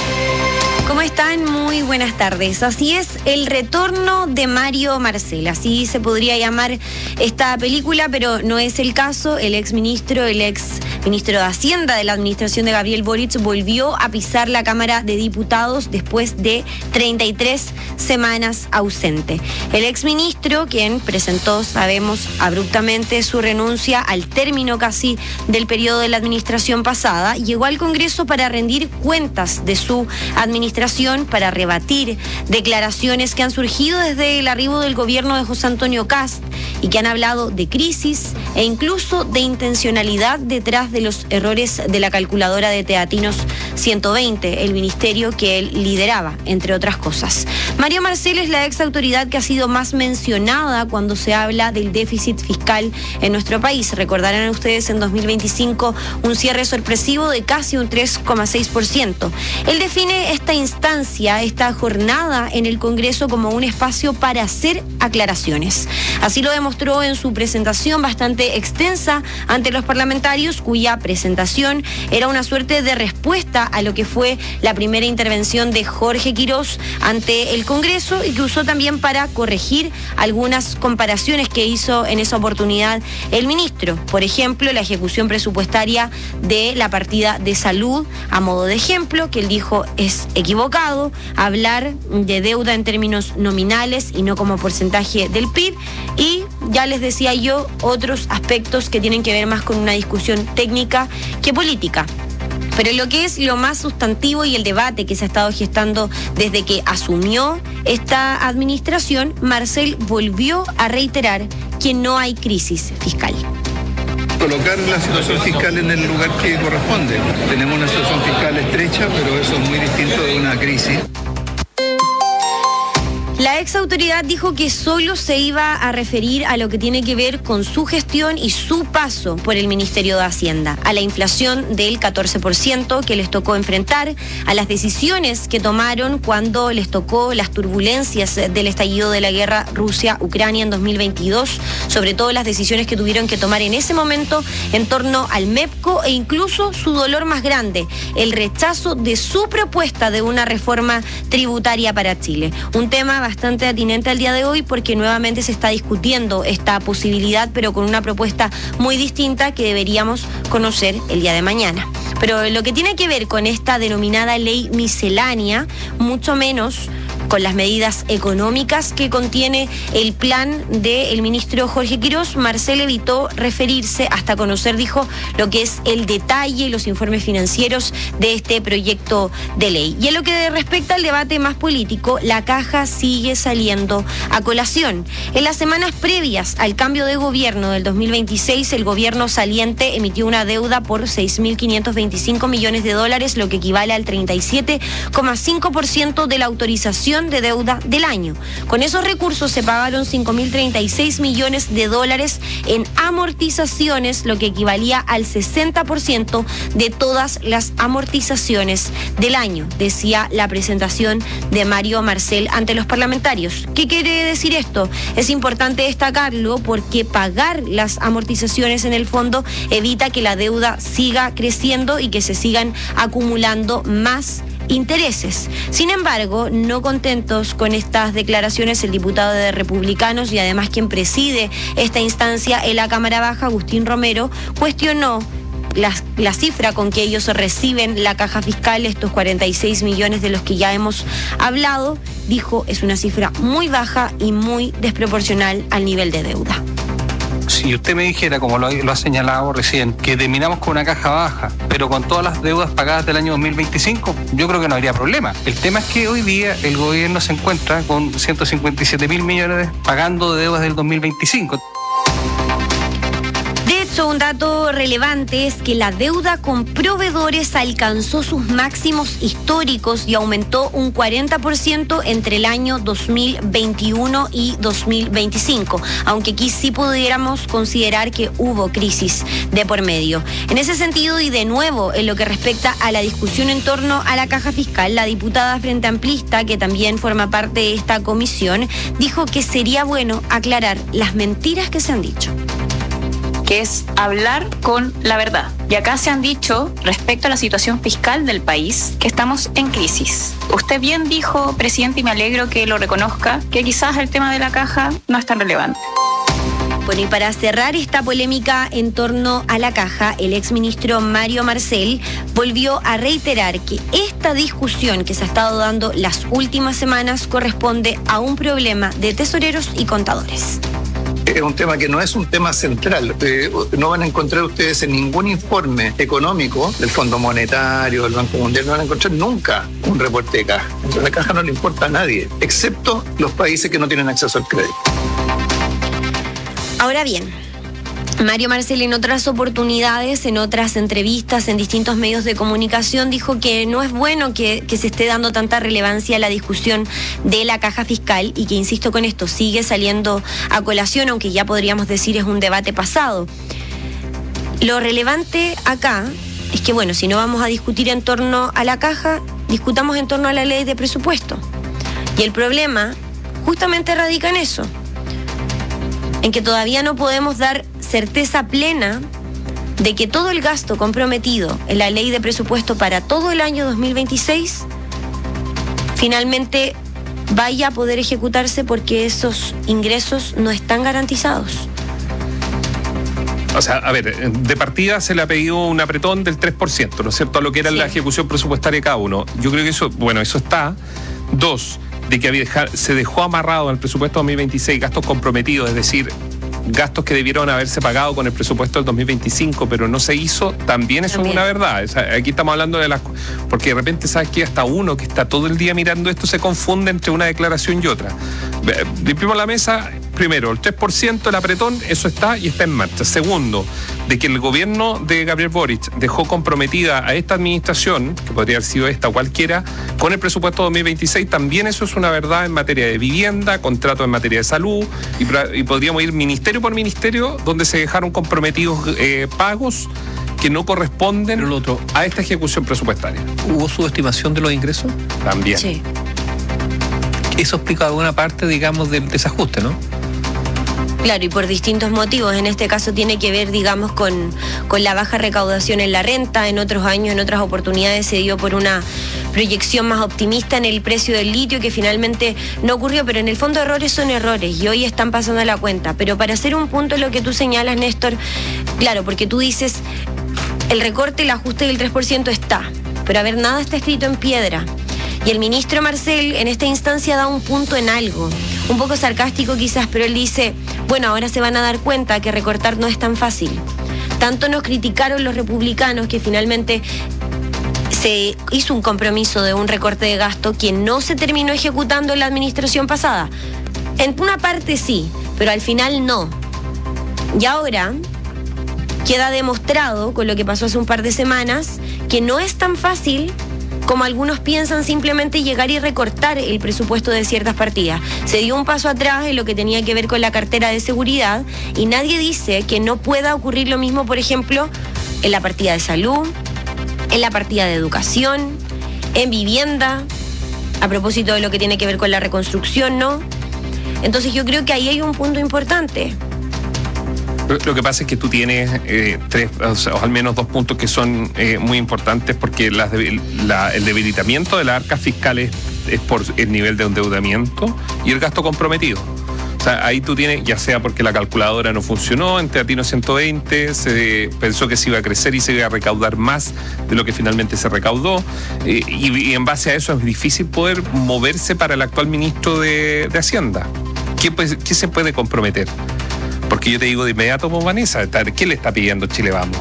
¿Cómo están? Muy buenas tardes. Así es, el retorno de Mario Marcel. Así se podría llamar esta película, pero no es el caso. El ex ministro de Hacienda de la administración de Gabriel Boric volvió a pisar la Cámara de Diputados después de 33 semanas ausente. El ex ministro, quien presentó, sabemos, abruptamente su renuncia al término casi del periodo de la administración pasada, llegó al Congreso para rendir cuentas de su administración, para rebatir declaraciones que han surgido desde el arribo del gobierno de José Antonio Kast y que han hablado de crisis e incluso de intencionalidad detrás de los errores de la calculadora de Teatinos 120, el ministerio que él lideraba, entre otras cosas. Mario Marcel es la ex autoridad que ha sido más mencionada cuando se habla del déficit fiscal en nuestro país. Recordarán ustedes en 2025 un cierre sorpresivo de casi un 3,6%. Él define esta instancia, esta jornada en el Congreso como un espacio para hacer aclaraciones. Así lo demostró en su presentación bastante extensa ante los parlamentarios, cuya presentación era una suerte de respuesta a lo que fue la primera intervención de Jorge Quirós ante el Congreso y que usó también para corregir algunas comparaciones que hizo en esa oportunidad el ministro. Por ejemplo, la ejecución presupuestaria de la partida de salud, a modo de ejemplo, que él dijo es equivocado, hablar de deuda en términos nominales y no como porcentaje del PIB, y ya les decía yo otros aspectos que tienen que ver más con una discusión técnica que política. Pero lo que es lo más sustantivo y el debate que se ha estado gestando desde que asumió esta administración, Marcel volvió a reiterar que no hay crisis fiscal.
Colocar la situación fiscal en el lugar que corresponde. Tenemos una situación fiscal estrecha, pero eso es muy distinto de una crisis.
La ex autoridad dijo que solo se iba a referir a lo que tiene que ver con su gestión y su paso por el Ministerio de Hacienda, a la inflación del 14% que les tocó enfrentar, a las decisiones que tomaron cuando les tocó las turbulencias del estallido de la guerra Rusia-Ucrania en 2022, sobre todo las decisiones que tuvieron que tomar en ese momento en torno al MEPCO e incluso su dolor más grande, el rechazo de su propuesta de una reforma tributaria para Chile. Un tema bastante atinente al día de hoy porque nuevamente se está discutiendo esta posibilidad, pero con una propuesta muy distinta que deberíamos conocer el día de mañana. Pero lo que tiene que ver con esta denominada ley miscelánea, mucho menos con las medidas económicas que contiene el plan del ministro Jorge Quirós, Marcel evitó referirse hasta conocer, dijo, lo que es el detalle y los informes financieros de este proyecto de ley. Y en lo que respecta al debate más político, la caja sigue saliendo a colación. En las semanas previas al cambio de gobierno del 2026, el gobierno saliente emitió una deuda por $6.525 millones, lo que equivale al 37,5% de la autorización de deuda del año. Con esos recursos se pagaron $5.036 millones en amortizaciones, lo que equivalía al 60% de todas las amortizaciones del año, decía la presentación de Mario Marcel ante los parlamentarios. ¿Qué quiere decir esto? Es importante destacarlo porque pagar las amortizaciones en el fondo evita que la deuda siga creciendo y que se sigan acumulando más intereses. Sin embargo, no contentos con estas declaraciones, el diputado de Republicanos y además quien preside esta instancia en la Cámara Baja, Agustín Romero, cuestionó la cifra con que ellos reciben la caja fiscal, estos 46 millones de los que ya hemos hablado. Dijo, es una cifra muy baja y muy desproporcional al nivel de deuda.
Si usted me dijera, como lo ha señalado recién, que terminamos con una caja baja, pero con todas las deudas pagadas del año 2025, yo creo que no habría problema. El tema es que hoy día el gobierno se encuentra con 157.000 millones pagando deudas del 2025.
De hecho, un dato relevante es que la deuda con proveedores alcanzó sus máximos históricos y aumentó un 40% entre el año 2021 y 2025, aunque aquí sí pudiéramos considerar que hubo crisis de por medio. En ese sentido, y de nuevo en lo que respecta a la discusión en torno a la caja fiscal, la diputada Frente Amplista, que también forma parte de esta comisión, dijo que sería bueno aclarar las mentiras que se han dicho.
Que es hablar con la verdad. Y acá se han dicho, respecto a la situación fiscal del país, que estamos en crisis. Usted bien dijo, presidente, y me alegro que lo reconozca, que quizás el tema de la caja no es tan relevante.
Bueno, y para cerrar esta polémica en torno a la caja, el exministro Mario Marcel volvió a reiterar que esta discusión que se ha estado dando las últimas semanas corresponde a un problema de tesoreros y contadores.
Es un tema que no es un tema central. No van a encontrar ustedes en ningún informe económico del Fondo Monetario, del Banco Mundial, no van a encontrar nunca un reporte de caja. Entonces, la caja no le importa a nadie, excepto los países que no tienen acceso al crédito.
Ahora bien, Mario Marcel en otras oportunidades, en otras entrevistas, en distintos medios de comunicación, dijo que no es bueno que se esté dando tanta relevancia a la discusión de la caja fiscal y que, insisto con esto, sigue saliendo a colación, aunque ya podríamos decir es un debate pasado. Lo relevante acá es que, bueno, si no vamos a discutir en torno a la caja, discutamos en torno a la ley de presupuesto. Y el problema justamente radica en eso, en que todavía no podemos dar certeza plena de que todo el gasto comprometido en la ley de presupuesto para todo el año 2026 finalmente vaya a poder ejecutarse, porque esos ingresos no están garantizados.
O sea, a ver, de partida se le ha pedido un apretón del 3%, ¿no es cierto?, a lo que era la ejecución presupuestaria de cada uno. Yo creo que eso, bueno, eso está. Dos, de que se dejó amarrado al presupuesto 2026 gastos comprometidos, es decir, gastos que debieron haberse pagado con el presupuesto del 2025, pero no se hizo, también eso es una verdad. Aquí estamos hablando de las... Porque de repente, ¿sabes qué? Hasta uno que está todo el día mirando esto se confunde entre una declaración y otra. Limpiamos la mesa. Primero, el 3%, el apretón, eso está y está en marcha. Segundo,
de que el gobierno de Gabriel Boric dejó comprometida a esta administración, que podría haber sido esta o cualquiera, con el presupuesto 2026, también eso es una verdad en materia de vivienda, contrato en materia de salud, y podríamos ir ministerio por ministerio donde se dejaron comprometidos pagos que no corresponden a esta ejecución presupuestaria.
¿Hubo subestimación de los ingresos?
También.
Sí.
Eso explica alguna parte, digamos, del desajuste, ¿no?
Claro, y por distintos motivos. En este caso tiene que ver, digamos, con la baja recaudación en la renta. En otros años, en otras oportunidades se dio por una proyección más optimista en el precio del litio, que finalmente no ocurrió, pero en el fondo errores son errores y hoy están pasando a la cuenta. Pero para hacer un punto en lo que tú señalas, Néstor, claro, porque tú dices, el recorte, el ajuste del 3% está, pero a ver, nada está escrito en piedra. Y el ministro Marcel en esta instancia da un punto en algo, un poco sarcástico quizás, pero él dice, bueno, ahora se van a dar cuenta que recortar no es tan fácil. Tanto nos criticaron los republicanos que finalmente se hizo un compromiso de un recorte de gasto que no se terminó ejecutando en la administración pasada. En una parte sí, pero al final no. Y ahora queda demostrado, con lo que pasó hace un par de semanas, que no es tan fácil como algunos piensan simplemente llegar y recortar el presupuesto de ciertas partidas. Se dio un paso atrás en lo que tenía que ver con la cartera de seguridad y nadie dice que no pueda ocurrir lo mismo, por ejemplo, en la partida de salud, en la partida de educación, en vivienda, a propósito de lo que tiene que ver con la reconstrucción, ¿no? Entonces yo creo que ahí hay un punto importante.
Lo que pasa es que tú tienes tres, o al menos dos puntos que son muy importantes, porque el debilitamiento de las arcas fiscales es por el nivel de endeudamiento y el gasto comprometido. O sea, ahí tú tienes, ya sea porque la calculadora no funcionó, en Teatino 120 se pensó que se iba a crecer y se iba a recaudar más de lo que finalmente se recaudó, y en base a eso es difícil poder moverse para el actual ministro de Hacienda. ¿Qué se puede comprometer? Porque yo te digo de inmediato, Vanessa, ¿qué le está pidiendo Chile Vamos?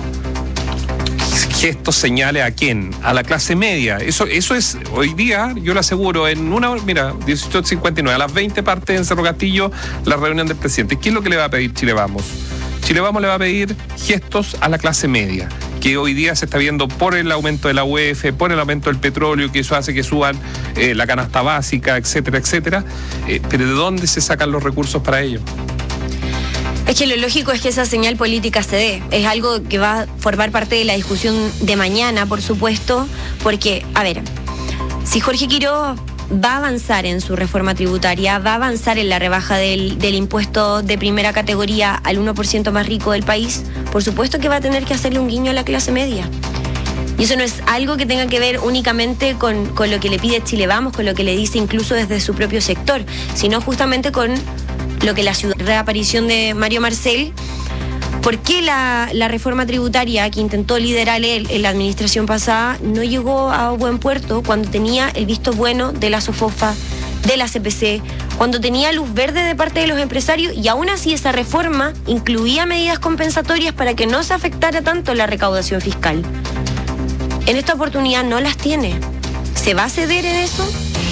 Gestos, señales, ¿a quién? A la clase media. Eso es, hoy día, yo lo aseguro, en una hora, mira, 18:59, a las 20 parte en Cerro Castillo la reunión del presidente. ¿Qué es lo que le va a pedir Chile Vamos? Chile Vamos le va a pedir gestos a la clase media, que hoy día se está viendo por el aumento de la UEF, por el aumento del petróleo, que eso hace que suban la canasta básica, etcétera, etcétera. Pero ¿de dónde se sacan los recursos para ello?
Es que lo lógico es que esa señal política se dé. Es algo que va a formar parte de la discusión de mañana, por supuesto, porque, a ver, si Jorge Quiroz va a avanzar en su reforma tributaria, va a avanzar en la rebaja del impuesto de primera categoría al 1% más rico del país, por supuesto que va a tener que hacerle un guiño a la clase media. Y eso no es algo que tenga que ver únicamente con lo que le pide Chile Vamos, con lo que le dice incluso desde su propio sector, sino justamente con lo que la reaparición de Mario Marcel. ¿Por qué la reforma tributaria que intentó liderar él en la administración pasada no llegó a buen puerto cuando tenía el visto bueno de la SOFOFA, de la CPC, cuando tenía luz verde de parte de los empresarios, y aún así esa reforma incluía medidas compensatorias para que no se afectara tanto la recaudación fiscal? En esta oportunidad no las tiene. ¿Se va a ceder en eso?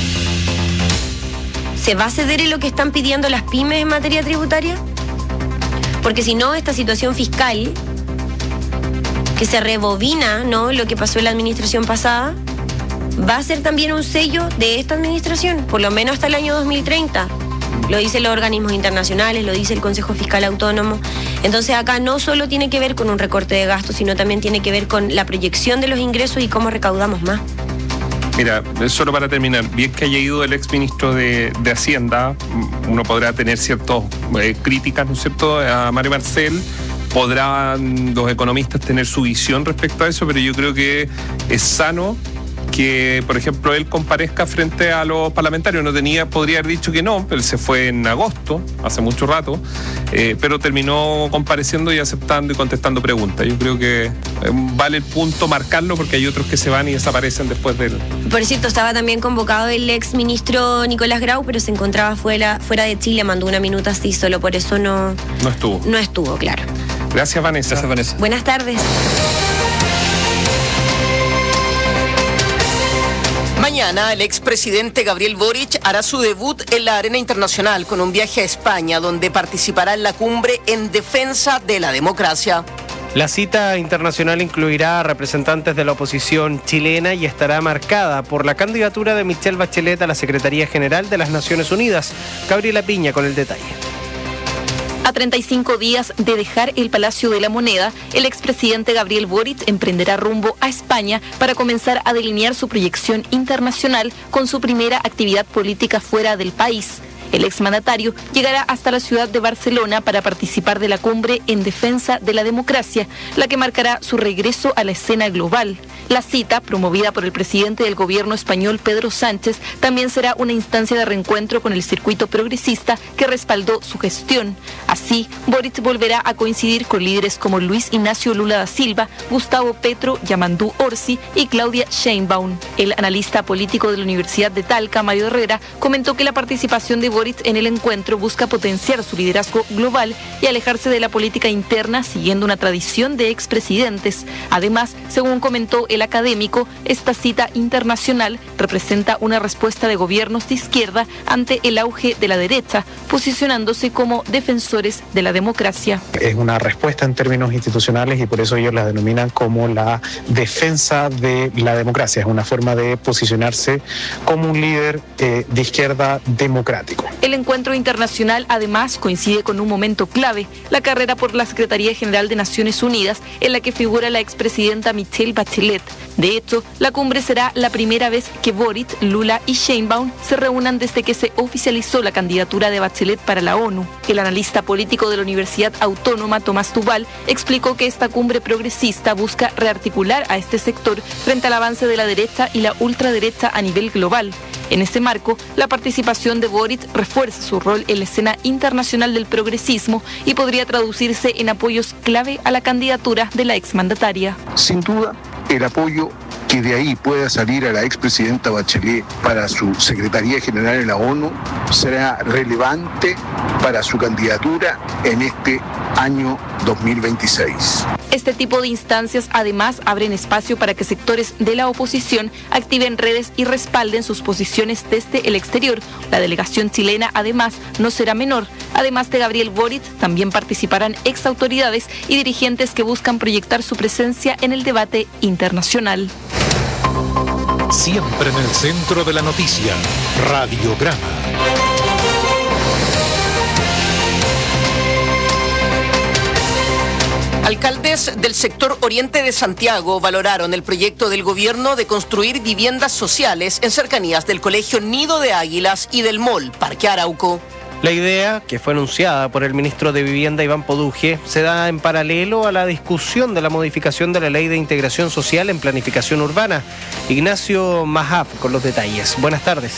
¿Se va a ceder en lo que están pidiendo las pymes en materia tributaria? Porque si no, esta situación fiscal, que se rebobina, ¿no?, lo que pasó en la administración pasada, va a ser también un sello de esta administración, por lo menos hasta el año 2030. Lo dicen los organismos internacionales, lo dice el Consejo Fiscal Autónomo. Entonces acá no solo tiene que ver con un recorte de gastos, sino también tiene que ver con la proyección de los ingresos y cómo recaudamos más.
Mira, solo para terminar, bien que haya ido el exministro de Hacienda, uno podrá tener ciertas críticas, ¿no es cierto?, a Mario Marcel. Podrán los economistas tener su visión respecto a eso, pero yo creo que es sano que, por ejemplo, él comparezca frente a los parlamentarios. Podría haber dicho que no, pero se fue en agosto, hace mucho rato, pero terminó compareciendo y aceptando y contestando preguntas. Yo creo que vale el punto marcarlo, porque hay otros que se van y desaparecen después de él.
Por cierto, estaba también convocado el ex ministro Nicolás Grau, pero se encontraba fuera de Chile, mandó una minuta así, solo por eso no estuvo. No estuvo, claro.
Gracias, Vanessa.
Gracias, Vanessa.
Buenas tardes.
Mañana el expresidente Gabriel Boric hará su debut en la arena internacional con un viaje a España, donde participará en la cumbre en defensa de la democracia.
La cita internacional incluirá a representantes de la oposición chilena y estará marcada por la candidatura de Michelle Bachelet a la Secretaría General de las Naciones Unidas. Gabriela Piña con el detalle.
A 35 días de dejar el Palacio de la Moneda, el expresidente Gabriel Boric emprenderá rumbo a España para comenzar a delinear su proyección internacional con su primera actividad política fuera del país. El exmandatario llegará hasta la ciudad de Barcelona para participar de la cumbre en defensa de la democracia, la que marcará su regreso a la escena global. La cita, promovida por el presidente del gobierno español Pedro Sánchez, también será una instancia de reencuentro con el circuito progresista que respaldó su gestión. Así, Boric volverá a coincidir con líderes como Luis Ignacio Lula da Silva, Gustavo Petro, Yamandú Orsi y Claudia Sheinbaum. El analista político de la Universidad de Talca, Mario Herrera, comentó que la participación de Boric en el encuentro busca potenciar su liderazgo global y alejarse de la política interna siguiendo una tradición de expresidentes. Además, según comentó el académico, esta cita internacional representa una respuesta de gobiernos de izquierda ante el auge de la derecha, posicionándose como defensores de la democracia.
Es una respuesta en términos institucionales y por eso ellos la denominan como la defensa de la democracia. Es una forma de posicionarse como un líder de izquierda democrático.
El encuentro internacional además coincide con un momento clave, la carrera por la Secretaría General de Naciones Unidas, en la que figura la expresidenta Michelle Bachelet. De hecho, la cumbre será la primera vez que Boric, Lula y Sheinbaum se reúnan desde que se oficializó la candidatura de Bachelet para la ONU. El analista político de la Universidad Autónoma, Tomás Tubal, explicó que esta cumbre progresista busca rearticular a este sector frente al avance de la derecha y la ultraderecha a nivel global. En este marco, la participación de Boric refuerza su rol en la escena internacional del progresismo y podría traducirse en apoyos clave a la candidatura de la exmandataria.
Sin duda, el apoyo que de ahí pueda salir a la expresidenta Bachelet para su Secretaría General de la ONU será relevante para su candidatura en este año 2026.
Este tipo de instancias además abren espacio para que sectores de la oposición activen redes y respalden sus posiciones desde el exterior. La delegación chilena además no será menor. Además de Gabriel Boric, también participarán exautoridades y dirigentes que buscan proyectar su presencia en el debate internacional.
Siempre en el centro de la noticia, Radiograma.
Alcaldes del sector oriente de Santiago valoraron el proyecto del gobierno de construir viviendas sociales en cercanías del Colegio Nido de Águilas y del Mall Parque Arauco.
La idea, que fue anunciada por el ministro de Vivienda Iván Poduje, se da en paralelo a la discusión de la modificación de la Ley de Integración Social en Planificación Urbana. Ignacio Majaf con los detalles. Buenas tardes.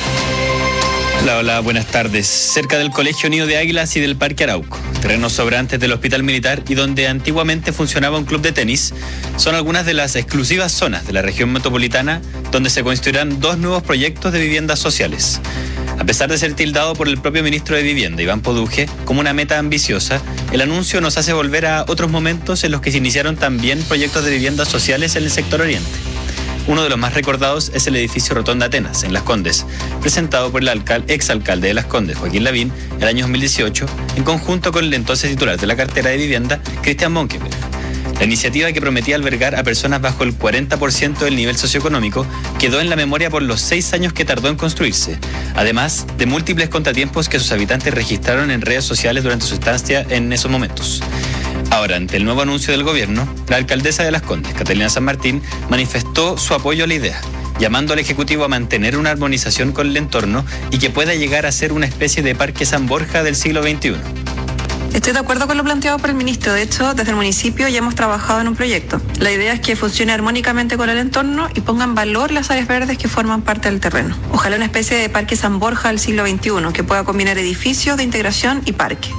Hola, buenas tardes. Cerca del Colegio Nido de Águilas y del Parque Arauco, terrenos sobrantes del Hospital Militar y donde antiguamente funcionaba un club de tenis, son algunas de las exclusivas zonas de la región metropolitana donde se construirán 2 nuevos proyectos de viviendas sociales. A pesar de ser tildado por el propio ministro de Vivienda, Iván Poduje, como una meta ambiciosa, el anuncio nos hace volver a otros momentos en los que se iniciaron también proyectos de viviendas sociales en el sector oriente. Uno de los más recordados es el edificio Rotonda Atenas, en Las Condes, presentado por el exalcalde de Las Condes, Joaquín Lavín, el año 2018, en conjunto con el entonces titular de la cartera de vivienda, Cristian Monkeberg. La iniciativa, que prometía albergar a personas bajo el 40% del nivel socioeconómico, quedó en la memoria por los 6 años que tardó en construirse, además de múltiples contratiempos que sus habitantes registraron en redes sociales durante su estancia en esos momentos. Ahora, ante el nuevo anuncio del gobierno, la alcaldesa de Las Condes, Catalina San Martín, manifestó su apoyo a la idea, llamando al Ejecutivo a mantener una armonización con el entorno y que pueda llegar a ser una especie de Parque San Borja del siglo XXI.
Estoy de acuerdo con lo planteado por el ministro. De hecho, desde el municipio ya hemos trabajado en un proyecto. La idea es que funcione armónicamente con el entorno y ponga en valor las áreas verdes que forman parte del terreno. Ojalá una especie de Parque San Borja del siglo XXI, que pueda combinar edificios de integración y parque.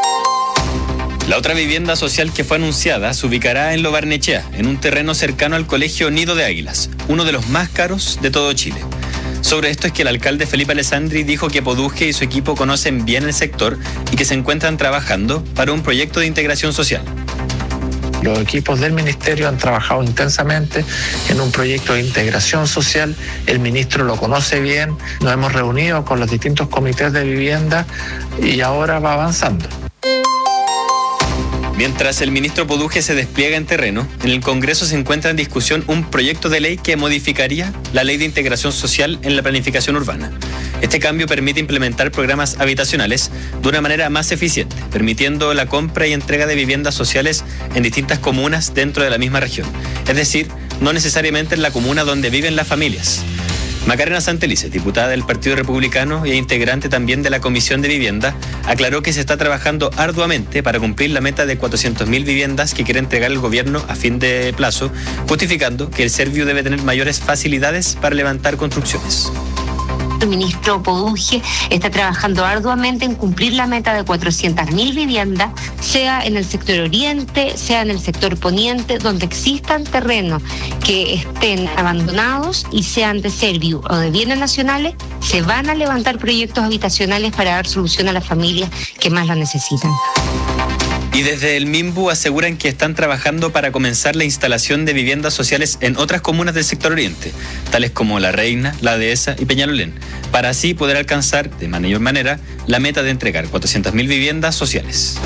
La otra vivienda social que fue anunciada se ubicará en Lo Barnechea, en un terreno cercano al Colegio Nido de Águilas, uno de los más caros de todo Chile. Sobre esto es que el alcalde Felipe Alessandri dijo que Poduje y su equipo conocen bien el sector y que se encuentran trabajando para un proyecto de integración social.
Los equipos del ministerio han trabajado intensamente en un proyecto de integración social. El ministro lo conoce bien, nos hemos reunido con los distintos comités de vivienda y ahora va avanzando.
Mientras el ministro Poduje se despliega en terreno, en el Congreso se encuentra en discusión un proyecto de ley que modificaría la Ley de Integración Social en la planificación urbana. Este cambio permite implementar programas habitacionales de una manera más eficiente, permitiendo la compra y entrega de viviendas sociales en distintas comunas dentro de la misma región. Es decir, no necesariamente en la comuna donde viven las familias. Macarena Santelices, diputada del Partido Republicano e integrante también de la Comisión de Vivienda, aclaró que se está trabajando arduamente para cumplir la meta de 400.000 viviendas que quiere entregar el gobierno a fin de plazo, justificando que el Serviu debe tener mayores facilidades para levantar construcciones.
El ministro Poduje está trabajando arduamente en cumplir la meta de 400.000 viviendas, sea en el sector oriente, sea en el sector poniente, donde existan terrenos que estén abandonados y sean de Serviu o de bienes nacionales, se van a levantar proyectos habitacionales para dar solución a las familias que más lo necesitan.
Y desde el MIMBU aseguran que están trabajando para comenzar la instalación de viviendas sociales en otras comunas del sector oriente, tales como La Reina, La Dehesa y Peñalolén, para así poder alcanzar de mayor manera la meta de entregar 400.000 viviendas sociales.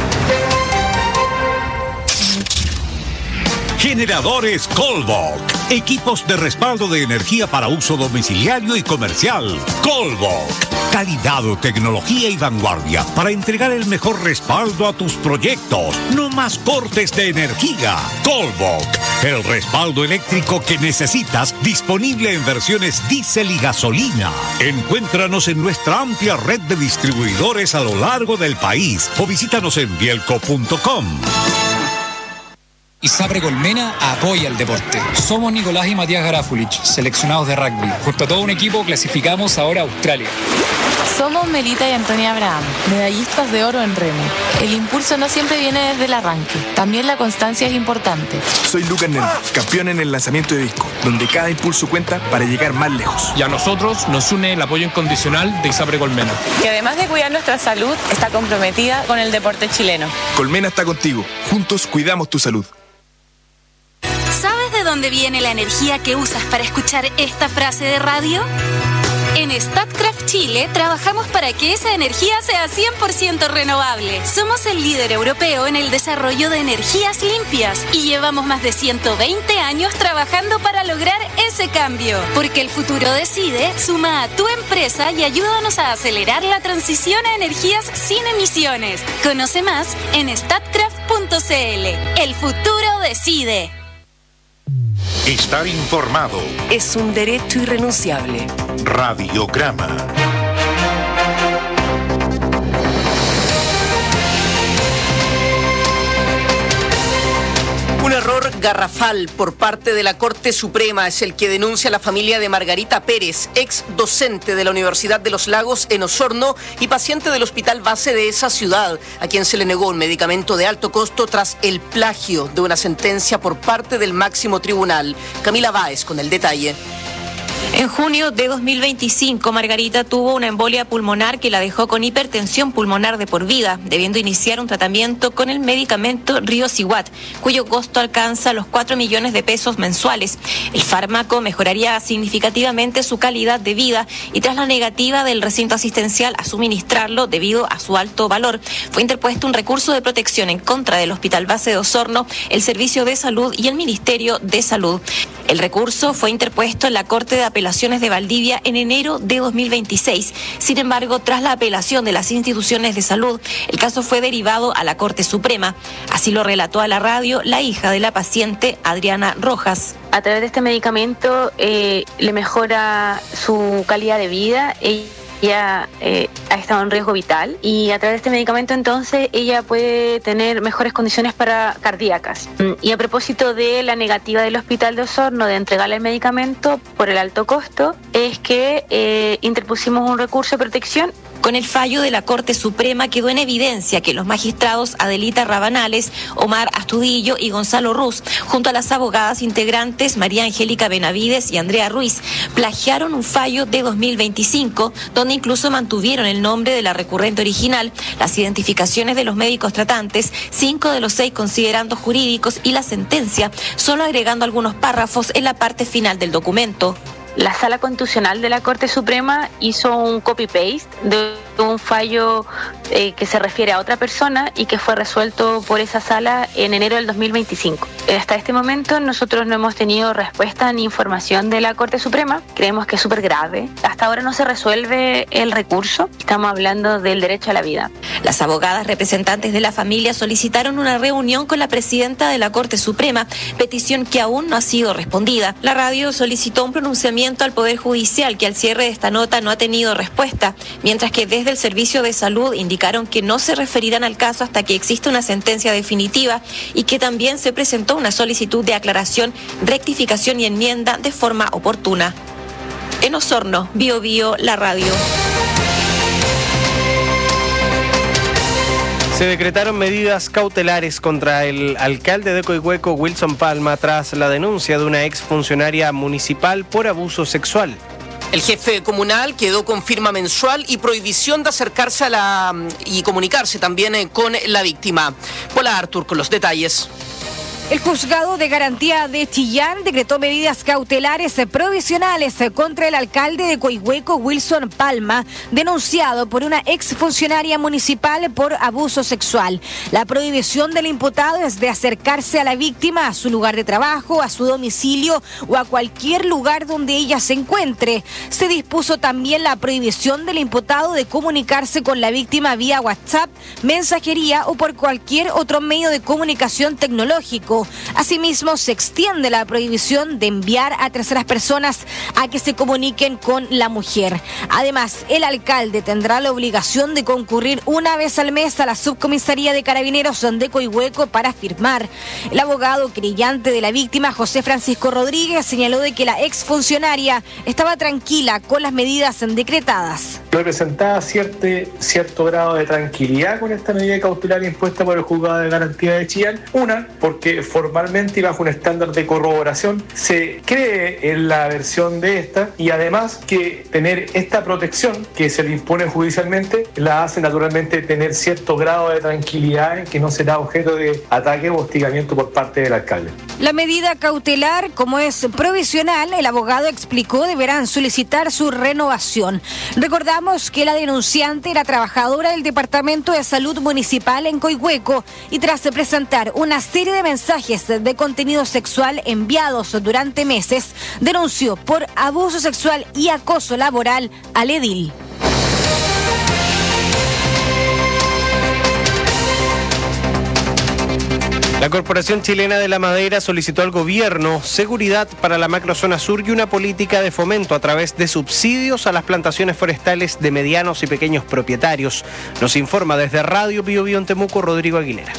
Generadores Colbok. Equipos de respaldo de energía para uso domiciliario y comercial. Colbok. Calidad, tecnología y vanguardia para entregar el mejor respaldo a tus proyectos. No más cortes de energía. Colbok. El respaldo eléctrico que necesitas, disponible en versiones diésel y gasolina. Encuéntranos en nuestra amplia red de distribuidores a lo largo del país o visítanos en bielco.com.
ISAPRE Colmena apoya el deporte. Somos Nicolás y Matías Garafulich, seleccionados de rugby. Junto a todo un equipo clasificamos ahora a Australia.
Somos Melita y Antonia Abraham, medallistas de oro en remo. El impulso no siempre viene desde el arranque, también la constancia es importante.
Soy Lucas Nen, campeón en el lanzamiento de disco, donde cada impulso cuenta para llegar más lejos.
Y a nosotros nos une el apoyo incondicional de ISAPRE Colmena,
que además de cuidar nuestra salud, está comprometida con el deporte chileno.
Colmena está contigo, juntos cuidamos tu salud.
¿Sabes de dónde viene la energía que usas para escuchar esta frase de radio? En Statkraft Chile trabajamos para que esa energía sea 100% renovable. Somos el líder europeo en el desarrollo de energías limpias y llevamos más de 120 años trabajando para lograr ese cambio. Porque el futuro decide, suma a tu empresa y ayúdanos a acelerar la transición a energías sin emisiones. Conoce más en statkraft.cl. El futuro decide.
Estar informado
es un derecho irrenunciable.
Radiograma.
Un error garrafal por parte de la Corte Suprema es el que denuncia la familia de Margarita Pérez, ex docente de la Universidad de Los Lagos en Osorno y paciente del hospital base de esa ciudad, a quien se le negó un medicamento de alto costo tras el plagio de una sentencia por parte del máximo tribunal. Camila Báez con el detalle.
En junio de 2025, Margarita tuvo una embolia pulmonar que la dejó con hipertensión pulmonar de por vida, debiendo iniciar un tratamiento con el medicamento Riociguat, cuyo costo alcanza los 4 millones de pesos mensuales. El fármaco mejoraría significativamente su calidad de vida y tras la negativa del recinto asistencial a suministrarlo debido a su alto valor, fue interpuesto un recurso de protección en contra del Hospital Base de Osorno, el Servicio de Salud y el Ministerio de Salud. El recurso fue interpuesto en la Corte de Apelaciones de Valdivia en enero de 2026. Sin embargo, tras la apelación de las instituciones de salud, el caso fue derivado a la Corte Suprema. Así lo relató a la radio la hija de la paciente, Adriana Rojas.
A través de este medicamento le mejora su calidad de vida. Ella ha estado en riesgo vital y a través de este medicamento entonces ella puede tener mejores condiciones cardíacas. Y a propósito de la negativa del Hospital de Osorno de entregarle el medicamento por el alto costo, es que interpusimos un recurso de protección.
Con el fallo de la Corte Suprema quedó en evidencia que los magistrados Adelita Rabanales, Omar Astudillo y Gonzalo Ruz, junto a las abogadas integrantes María Angélica Benavides y Andrea Ruiz, plagiaron un fallo de 2025, donde incluso mantuvieron el nombre de la recurrente original, las identificaciones de los médicos tratantes, 5 de los 6 considerandos jurídicos y la sentencia, solo agregando algunos párrafos en la parte final del documento.
La Sala Constitucional de la Corte Suprema hizo un copy-paste de un fallo que se refiere a otra persona y que fue resuelto por esa sala en enero del 2025. Hasta este momento nosotros no hemos tenido respuesta ni información de la Corte Suprema. Creemos que es súper grave. Hasta ahora no se resuelve el recurso. Estamos hablando del derecho a la vida.
Las abogadas representantes de la familia solicitaron una reunión con la presidenta de la Corte Suprema, petición que aún no ha sido respondida. La radio solicitó un pronunciamiento al Poder Judicial, que al cierre de esta nota no ha tenido respuesta, mientras que desde el Servicio de Salud indicaron que no se referirán al caso hasta que exista una sentencia definitiva y que también se presentó una solicitud de aclaración, rectificación y enmienda de forma oportuna. En Osorno, Bio Bio, la radio.
Se decretaron medidas cautelares contra el alcalde de Coihueco, Wilson Palma, tras la denuncia de una exfuncionaria municipal por abuso sexual.
El jefe comunal quedó con firma mensual y prohibición de acercarse y comunicarse también con la víctima. Hola Artur con los detalles.
El Juzgado de Garantía de Chillán decretó medidas cautelares provisionales contra el alcalde de Coihueco, Wilson Palma, denunciado por una exfuncionaria municipal por abuso sexual. La prohibición del imputado es de acercarse a la víctima a su lugar de trabajo, a su domicilio o a cualquier lugar donde ella se encuentre. Se dispuso también la prohibición del imputado de comunicarse con la víctima vía WhatsApp, mensajería o por cualquier otro medio de comunicación tecnológico. Asimismo, se extiende la prohibición de enviar a terceras personas a que se comuniquen con la mujer. Además, el alcalde tendrá la obligación de concurrir una vez al mes a la subcomisaría de Carabineros de Coihueco para firmar. El abogado querellante de la víctima, José Francisco Rodríguez, señaló de que la exfuncionaria estaba tranquila con las medidas decretadas.
Representaba cierto grado de tranquilidad con esta medida cautelar impuesta por el Juzgado de Garantía de Chillán. Una, porque formalmente y bajo un estándar de corroboración se cree en la versión de esta, y además que tener esta protección que se le impone judicialmente la hace naturalmente tener cierto grado de tranquilidad en que no será objeto de ataque o hostigamiento por parte del alcalde.
La medida cautelar, como es provisional, el abogado explicó, deberán solicitar su renovación. Recordamos que la denunciante era trabajadora del Departamento de Salud Municipal en Coihueco y tras presentar una serie de mensajes de contenido sexual enviados durante meses, denunció por abuso sexual y acoso laboral al edil.
La Corporación Chilena de la Madera solicitó al gobierno seguridad para la macrozona sur y una política de fomento a través de subsidios a las plantaciones forestales de medianos y pequeños propietarios. Nos informa desde Radio Bio Bio en Temuco, Rodrigo Aguilera.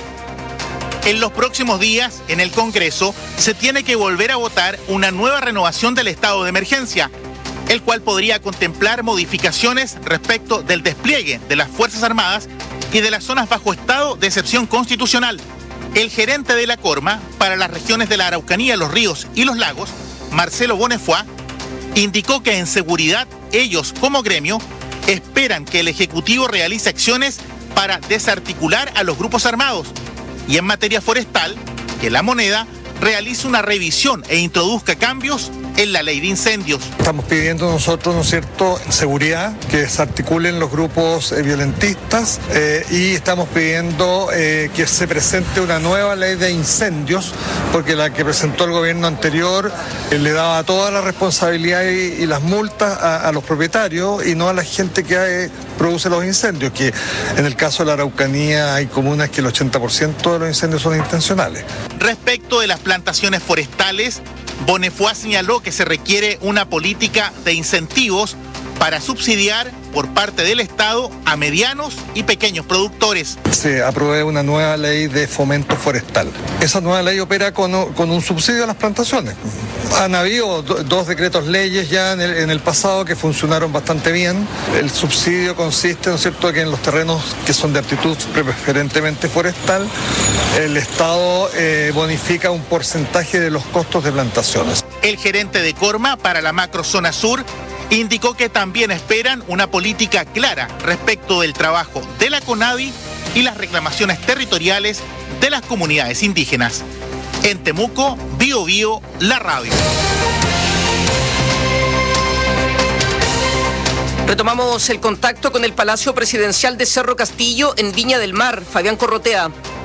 En los próximos días, en el Congreso, se tiene que volver a votar una nueva renovación del estado de emergencia, el cual podría contemplar modificaciones respecto del despliegue de las Fuerzas Armadas y de las zonas bajo estado de excepción constitucional. El gerente de la Corma para las regiones de la Araucanía, los Ríos y los Lagos, Marcelo Bonnefoy, indicó que en seguridad ellos como gremio esperan que el Ejecutivo realice acciones para desarticular a los grupos armados, y en materia forestal, que la moneda realice una revisión e introduzca cambios en la ley de incendios.
Estamos pidiendo nosotros, ¿no es cierto?, seguridad, que desarticulen los grupos violentistas y estamos pidiendo que se presente una nueva ley de incendios, porque la que presentó el gobierno anterior le daba toda la responsabilidad y las multas a los propietarios y no a la gente que produce los incendios, que en el caso de la Araucanía hay comunas que el 80% de los incendios son intencionales.
Respecto de las plantaciones forestales, Bonnefoy señaló que se requiere una política de incentivos para subsidiar por parte del Estado a medianos y pequeños productores.
Se apruebe una nueva ley de fomento forestal. Esa nueva ley opera con un subsidio a las plantaciones. Han habido dos decretos leyes ya en el pasado que funcionaron bastante bien. El subsidio consiste, ¿no es cierto?, que en los terrenos que son de aptitud preferentemente forestal, el Estado bonifica un porcentaje de los costos de plantaciones.
El gerente de Corma para la macrozona sur indicó que también esperan una política clara respecto del trabajo de la CONADI y las reclamaciones territoriales de las comunidades indígenas. En Temuco, Bio Bio, la radio.
Retomamos el contacto con el Palacio Presidencial de Cerro Castillo en Viña del Mar. Fabián Corrotea.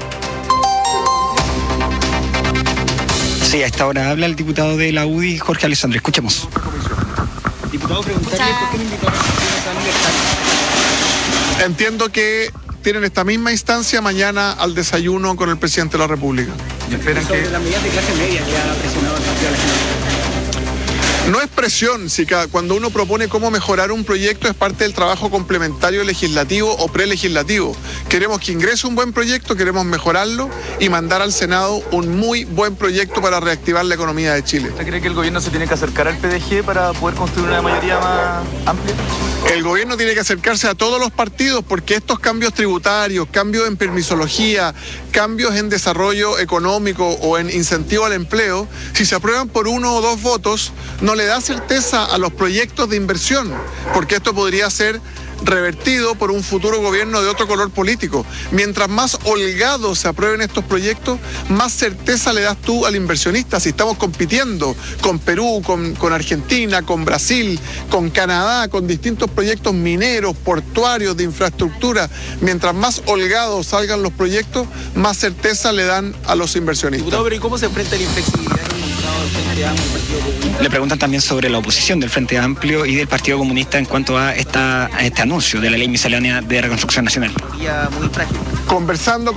Sí, a esta hora habla el diputado de la UDI, Jorge Alessandri. Escuchemos. Diputado, preguntarle por qué no invitó a la Universidad.
Entiendo que tienen esta misma instancia mañana al desayuno con el presidente de la República.
Esperan que las medidas de clase media que ha presionado el Partido de la Gente.
No es presión, si cuando uno propone cómo mejorar un proyecto es parte del trabajo complementario legislativo o prelegislativo. Queremos que ingrese un buen proyecto, queremos mejorarlo y mandar al Senado un muy buen proyecto para reactivar la economía de Chile.
¿Usted cree que el gobierno se tiene que acercar al PDG para poder construir una mayoría más amplia?
El gobierno tiene que acercarse a todos los partidos porque estos cambios tributarios, cambios en permisología, cambios en desarrollo económico o en incentivo al empleo, si se aprueban por 1 o 2 votos, no le da certeza a los proyectos de inversión, porque esto podría ser revertido por un futuro gobierno de otro color político. Mientras más holgados se aprueben estos proyectos, más certeza le das tú al inversionista. Si estamos compitiendo con Perú, con Argentina, con Brasil, con Canadá, con distintos proyectos mineros, portuarios, de infraestructura, mientras más holgados salgan los proyectos, más certeza le dan a los inversionistas.
Diputado, pero ¿y cómo se enfrenta la inflexibilidad del Frente Amplio y el Partido Comunista? Le preguntan también sobre la oposición del Frente Amplio y del Partido Comunista en cuanto a este anuncio de la Ley Miscelánea de Reconstrucción Nacional.
Conversando